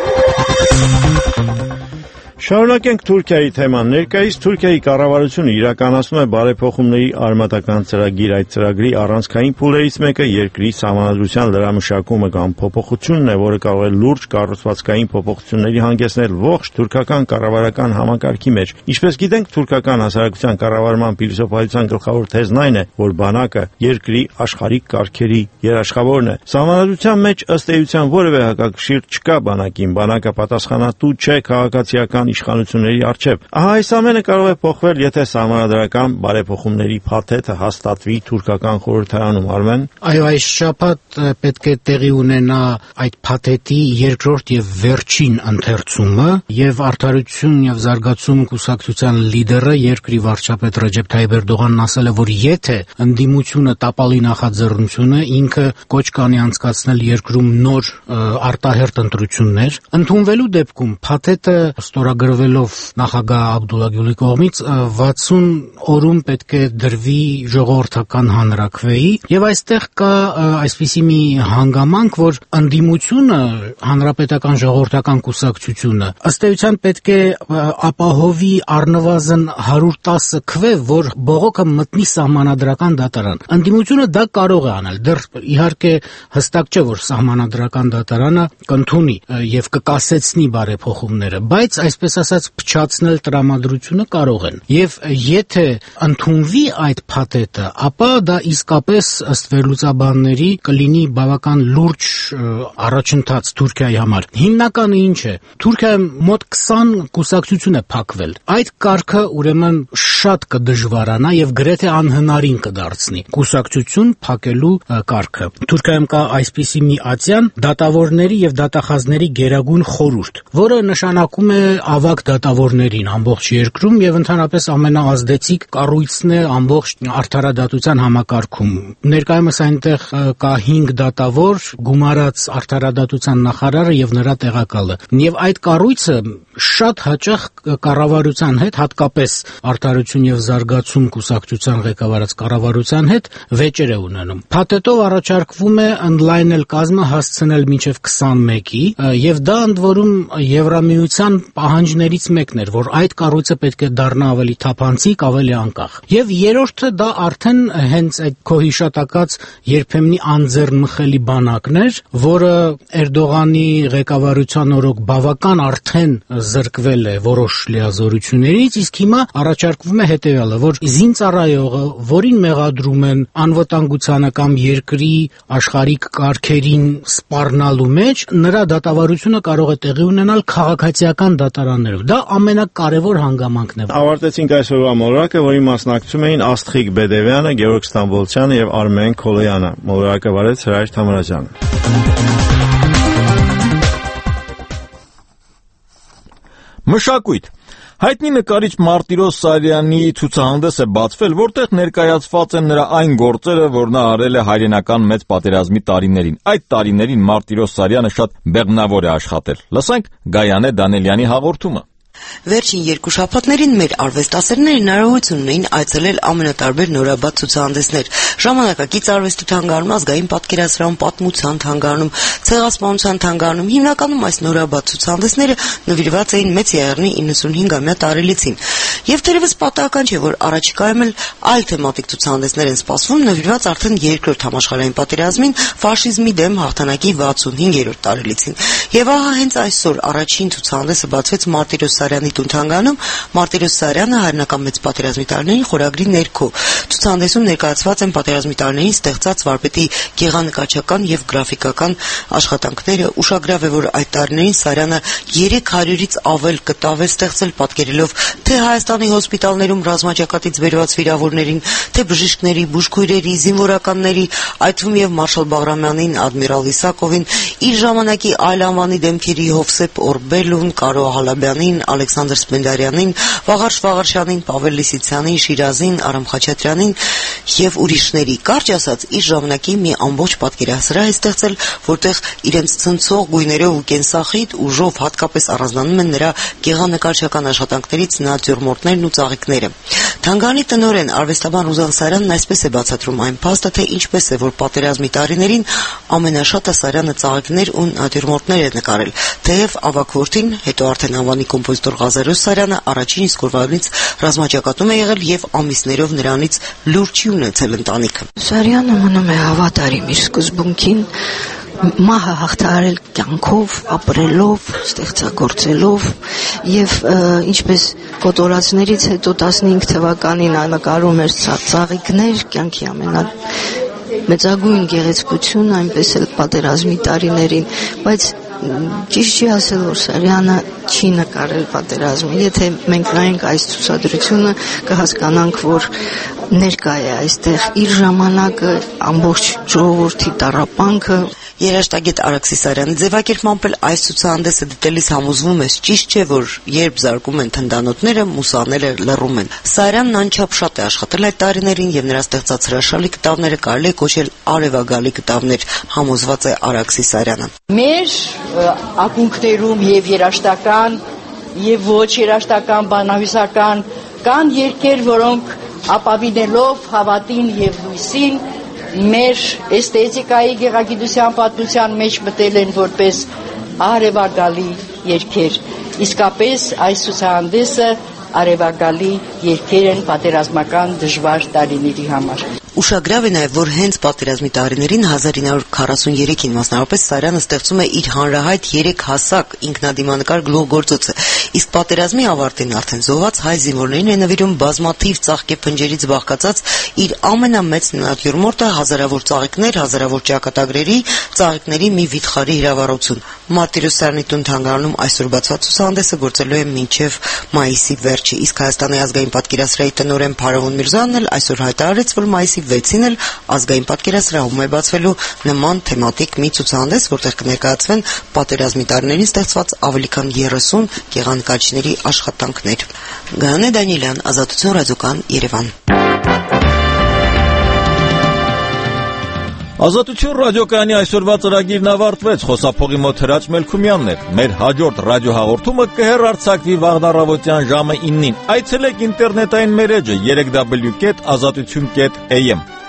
Շարունակենք Թուրքիայի թեման։ Ներկայիս Թուրքիայի կառավարությունը իրականացնում է բարեփոխումների արմատական ծրագիր։ Այդ ծրագրի առանցքային փուլերից մեկը երկրի սահմանադրության լրամշակումը կամ փոփոխությունն է, որը կարող է լուրջ կառուցվածքային փոփոխությունների հանգեցնել ողջ թուրքական կառավարական համակարգի մեջ։ Ինչպես գիտենք, թուրքական հասարակության կառավարման փիլիսոփայության գլխավոր թեզն այն է, որ բանակը երկրի աշխարհիկ կարգերի երաշխավորն է։ Սահմանադրության մեջ ըստ էության որևէ հակակշիռ չկա բանակին։ Բանակը պատասխանատու չէ քաղաքացիական իշխանությունների առջև։ Ահա այս ամենը կարող է փոխվել, եթե սահմանադրական բարեփոխումների փաթեթը հաստատվի թուրքական խորհրդարանում, Արմեն։ Այո, այս շաբաթ պետք է տեղի ունենա այդ փաթեթի երկրորդ եւ վերջին ընթերցումը, եւ Արդարություն եւ զարգացում կուսակցության լիդերը երկրի վարչապետ Ռեջեփ Թայիփ Էրդողանն ասել է, որ եթե ընդդիմությունը տապալի նախաձեռնությունը ինքը կոչ կանի անցկացնել երկրում նոր արտահերթ ընտրություններ, ընդունվելու դեպքում փաթեթը ստորագրվելով նախագահ Աբդուլլա Գյուլի կողմից վաթսուն օրում պետք է դրվի ժողովրդական հանրաքվեի, եւ այստեղ կա այսպիսի մի հանգամանք, որ ընդդիմությունը, հանրապետական ժողովրդական կուսակցությունը ըստ էության պետք է ապահովի առնվազն հարյուր տասը քվե, որ բողոքը մտնի սահմանադրական դատարան։ Ընդդիմությունը դա կարող է անել, դեռ իհարկե հստակ չէ, որ սահմանադրական դատարանը կընդունի եւ կկասեցնի բարեփոխումները, բայց այսպես այսպես ասած փչացնել տրամադրությունը կարող են։ Եվ եթե ընդունվի այդ փաթեթը, ապա դա իսկապես ըստ վերլուծաբանների կլինի բավական լուրջ առաջընթաց Թուրքիայի համար։ Հիմնականը ինչ է։ Թուրքիայում մոտ քսան կուսակցություն է փակվել։ Այդ կարգը ուրեմն շատ կդժվարանա եւ գրեթե անհնարին կդարձնի կուսակցություն փակելու կարգը։ Թուրքիայում կա այսպիսի մի ացիան դատավորների եւ դատախազների գերագույն խորհուրդ, որը նշանակում է ավագ դատավորներին ամբողջ երկրում եւ ընդհանրապես ամենաազդեցիկ կառույցն է ամբողջ արդարադատության համակարգում։ Ներկայումս այնտեղ կա հինգ դատավոր, գումարած արդարադատության նախարարը եւ նրա տեղակալը։ Եվ այդ կառույցը շատ հաճախ կառավարության հետ, հատկապես Արդարություն եւ զարգացում կուսակցության ղեկավարած կառավարության հետ վեճեր է ունենում։ Փաթեթով առաջարկվում է ընդլայնել կազմը հասցնել մինչև քսանմեկի եւ դա ընդ որում Եվրամիության պահանջներից մեկն էր, որ այդ կառույցը պետք է դառնա ավելի թափանցիկ, ավելի անկախ։ Եվ երրորդը դա արդեն հենց այդ քո հիշատակած երբեմնի անձեռնմխելի բանակն էր, որը Էրդողանի ղեկավարության օրոք բավական արդեն զրկվել է որոշ լիազորություններից, իսկ հիմա առաջարկվում է հետևյալը, որ զինծառայողը, որին մեղադրում են անվտանգությանը կամ երկրի աշխարհիկ կարգերին սպառնալու մեջ, նրա դատավարությունը կարող է տեղի ունենալ քաղաքացիական դատարաններով։ Դա ամենակարևոր հանգամանքն է։ Ավարտեցինք այսօրվա մոլորակը, որի մասնակցում էին Աստղիկ Բեդևյանը, Գեորգ Ստամբոլցյանը եւ Արմեն Քոլոյանը։ Մոլորակը վարեց Հրայր Թամրազյանը։ Մշակույթ։ Հայտնի նկարիչ Մարտիրոս Սարյանի ցուցահանդես է բացվել, որտեղ ներկայացված են նրա այն գործերը, որ նա արել է հայրենական մեծ պատերազմի տարիներին։ Այդ տարիներին Մարտիրոս Սարյանը շատ բեղմնավոր է աշխատել։ Լսենք Գայանե Դանելյանի հաղորդումը։ Վերջին երկու շաբաթներին մեր արվեստասերները հնարավորություն ունեին այցելել ամենատարբեր նորաբաց ցուցահանդեսներ։ Ժամանակակից արվեստի թանգարանում, ազգային պատկերասրահում, պատմության թանգարանում, ցեղասպանության թանգարանում, հիմնականում այս նորաբաց ցուցահանդեսները նվիրված էին Մեծ Եղեռնի իննսունհինգամյա տարելիցին։ Եվ թերևս պատահական չէ, որ առաջիկայում էլ այլ թեմատիկ ցուցահանդեսներ են սպասվում, նվիրված արդեն երկրորդ համաշխարհային պատերազմին, ֆաշիզմի դեմ հաղթանակի վաթսունհինգերորդ տարելիցին։ Եվ ահա հենց այսօր առաջին ցուցահանդեսը բացվեց Մարտիրոս Սարյանի տուն-թանգարանում Մարտիրոս Սարյանը հայրենական մեծ պատերազմի տարիներին խորագրի ներքո։ Ցուցահանդեսում ներկայացված են պատերազմի տարիներին ստեղծած վարպետի գեղանկարչական եւ գրաֆիկական աշխատանքները։ Ուշագրավ է, որ այդ տարիներին Սարյանը երեք հարյուրից ավել կտավ է ստեղծել, պատկերելով թե Հայաստանի հոսպիտալներում ռազմաճակատից բերված վիրավորներին, թե բժիշկների, բուժքույրերի, զինվորականների, այդ թվում եւ Մարշալ Բաղրամյանին, ադմիրալ Իսակովին, իր ժամանակի այլ անվանի դեմքերի Հովսեփ Օրբելուն, Կարո Ահալաբյանին, Ալեքսանդր Սպենդարյանին, Վաղարշ Վաղարշյանին, Պավել Լիսիցյանին, Շիրազին, Արամ Խաչատրյանին եւ ուրիշների։ Կարճ ասած, իր ժամանակի մի ամբողջ պատկերասրահ է ստեղծել, որտեղ իրենց ցնցող գույներով ու կենսախիտ ուժով հատկապես առանձնանում են նրա գեղանկարչական աշխատանքներից նատյուրմորտներն ու ծաղիկները։ Թանգարանի տնօրեն արվեստաբան Ռուզան Սարյանն այսպես է բացատրում այն փաստը, թե ինչպես է, որ պատերազմի տարիներին ամենաշատը Սարյանը ծաղիկներ ու նատյուրմորտներ է նկարել, թեև ավագ որդին, հետո արդեն անվանի կոմպոզիտոր Ղազարոս Սարյանը առաջին իսկ օրվանից ռազմաճակատում է եղել եւ ամիսներով նրանից լուրջ չի ունեցել ընտանիքը։ Սարյանը մնում է հավատարիմ իր սկզբունքին, մահը հաղթահարել կյանքով, ապրելով, ստեղծագործելով եւ ինչպես կոտորածներից հետո տասնհինգ թվականին նկարում էր ծաղիկներ, կյանքի ամենա մեծագույն գեղեցկություն, այնպես էլ պատերազմի տարիներին, բայց ճիշտ չի ասել, որ Սարյանը չի նկարել պատերազմը։ Եթե մենք նայենք այս ցուցադրությունը, կհասկանանք, որ ներկա է այստեղ իր ժամանակը, ամբողջ ժողովրդի տառապանքը։ Երաժշտագետ Արաքսի Սարյանի ձևակերպմամբ էլ այս ցուցահանդեսը դիտելիս համոզվում ես, ճիշտ չէ, որ երբ զարգում են թնդանոթները, մուսաները լռում են։ Սարյանն անչափ շատ է աշխատել այդ տարիներին եւ նրա ստեղծած հրաշալի կտավները կարելի է կոչել արևագալի կտավներ, համոզված է Արաքսի Սարյանը։ Մեր ակունքներում եւ երաժշտական եւ ոչ երաժշտական բանահյուսական կան երգեր, որոնք ապավինելով հավատին եւ լույսին մեր էսթետիկայի գեղագիտության պատմության մեջ մտել են որպես արևագալի երգեր։ Իսկապես այս ցուցահանդեսը արևագալի երգեր են պատերազմական դժվար տարիների համար։ Ուշագրավ է նաև, որ հենց պատերազմի տարիներին հազար ինը հարյուր քառասուներեքին մասնավորապես Սարյանը ստեղծում է իր հանրահայտ երեք հասակ ինքնադիմանկար գլուխգործոցը, իսկ պատերազմի ավարտին արդեն զոհված հայ զինվորներին է նվիրում բազմաթիվ ծաղկեփնջերից բաղկացած իր ամենամեծ նատյուրմորտը, հազարավոր ծաղիկներ, հազարավոր ճակատագրերի, ծաղիկների մի վիթխարի հրավառություն։ Մարտիրոսյանի տուն-թանգարանում այսօր բացված ցուցահանդեսը գործելու է մինչև մայիսի վերջը, իսկ Հայաստանի ազգային պատկերասրահի տնօրեն Փարավոն Միրզոյանն էլ այսօր հայտարարեց, որ մայիսի վեցին էլ ազգային պատկերասրահում է բացվելու նման թեմատիկ մի ցուցահանդես, որտեղ կներկայացվեն պատերազմի տարիներին ստեղծված ավելի քան երեսուն գեղանկարիչների աշխատանքներ։ Գայանե Դանիելյան, Ազատություն ռադիոկան, Երևան։ Ազատություն ռադիոկայանի այսօրվա ծրագիրն ավարտվեց, խոսափողի մոտ Հրաչ Մելքումյանն էր։ Մեր հաջորդ ռադիոհաղորդումը կհեռարձակվի վաղն առավոտյան ժամը իննին։ Այցելեք ինտերնետային մեր էջը երեք w կետ ազատություն կետ a m։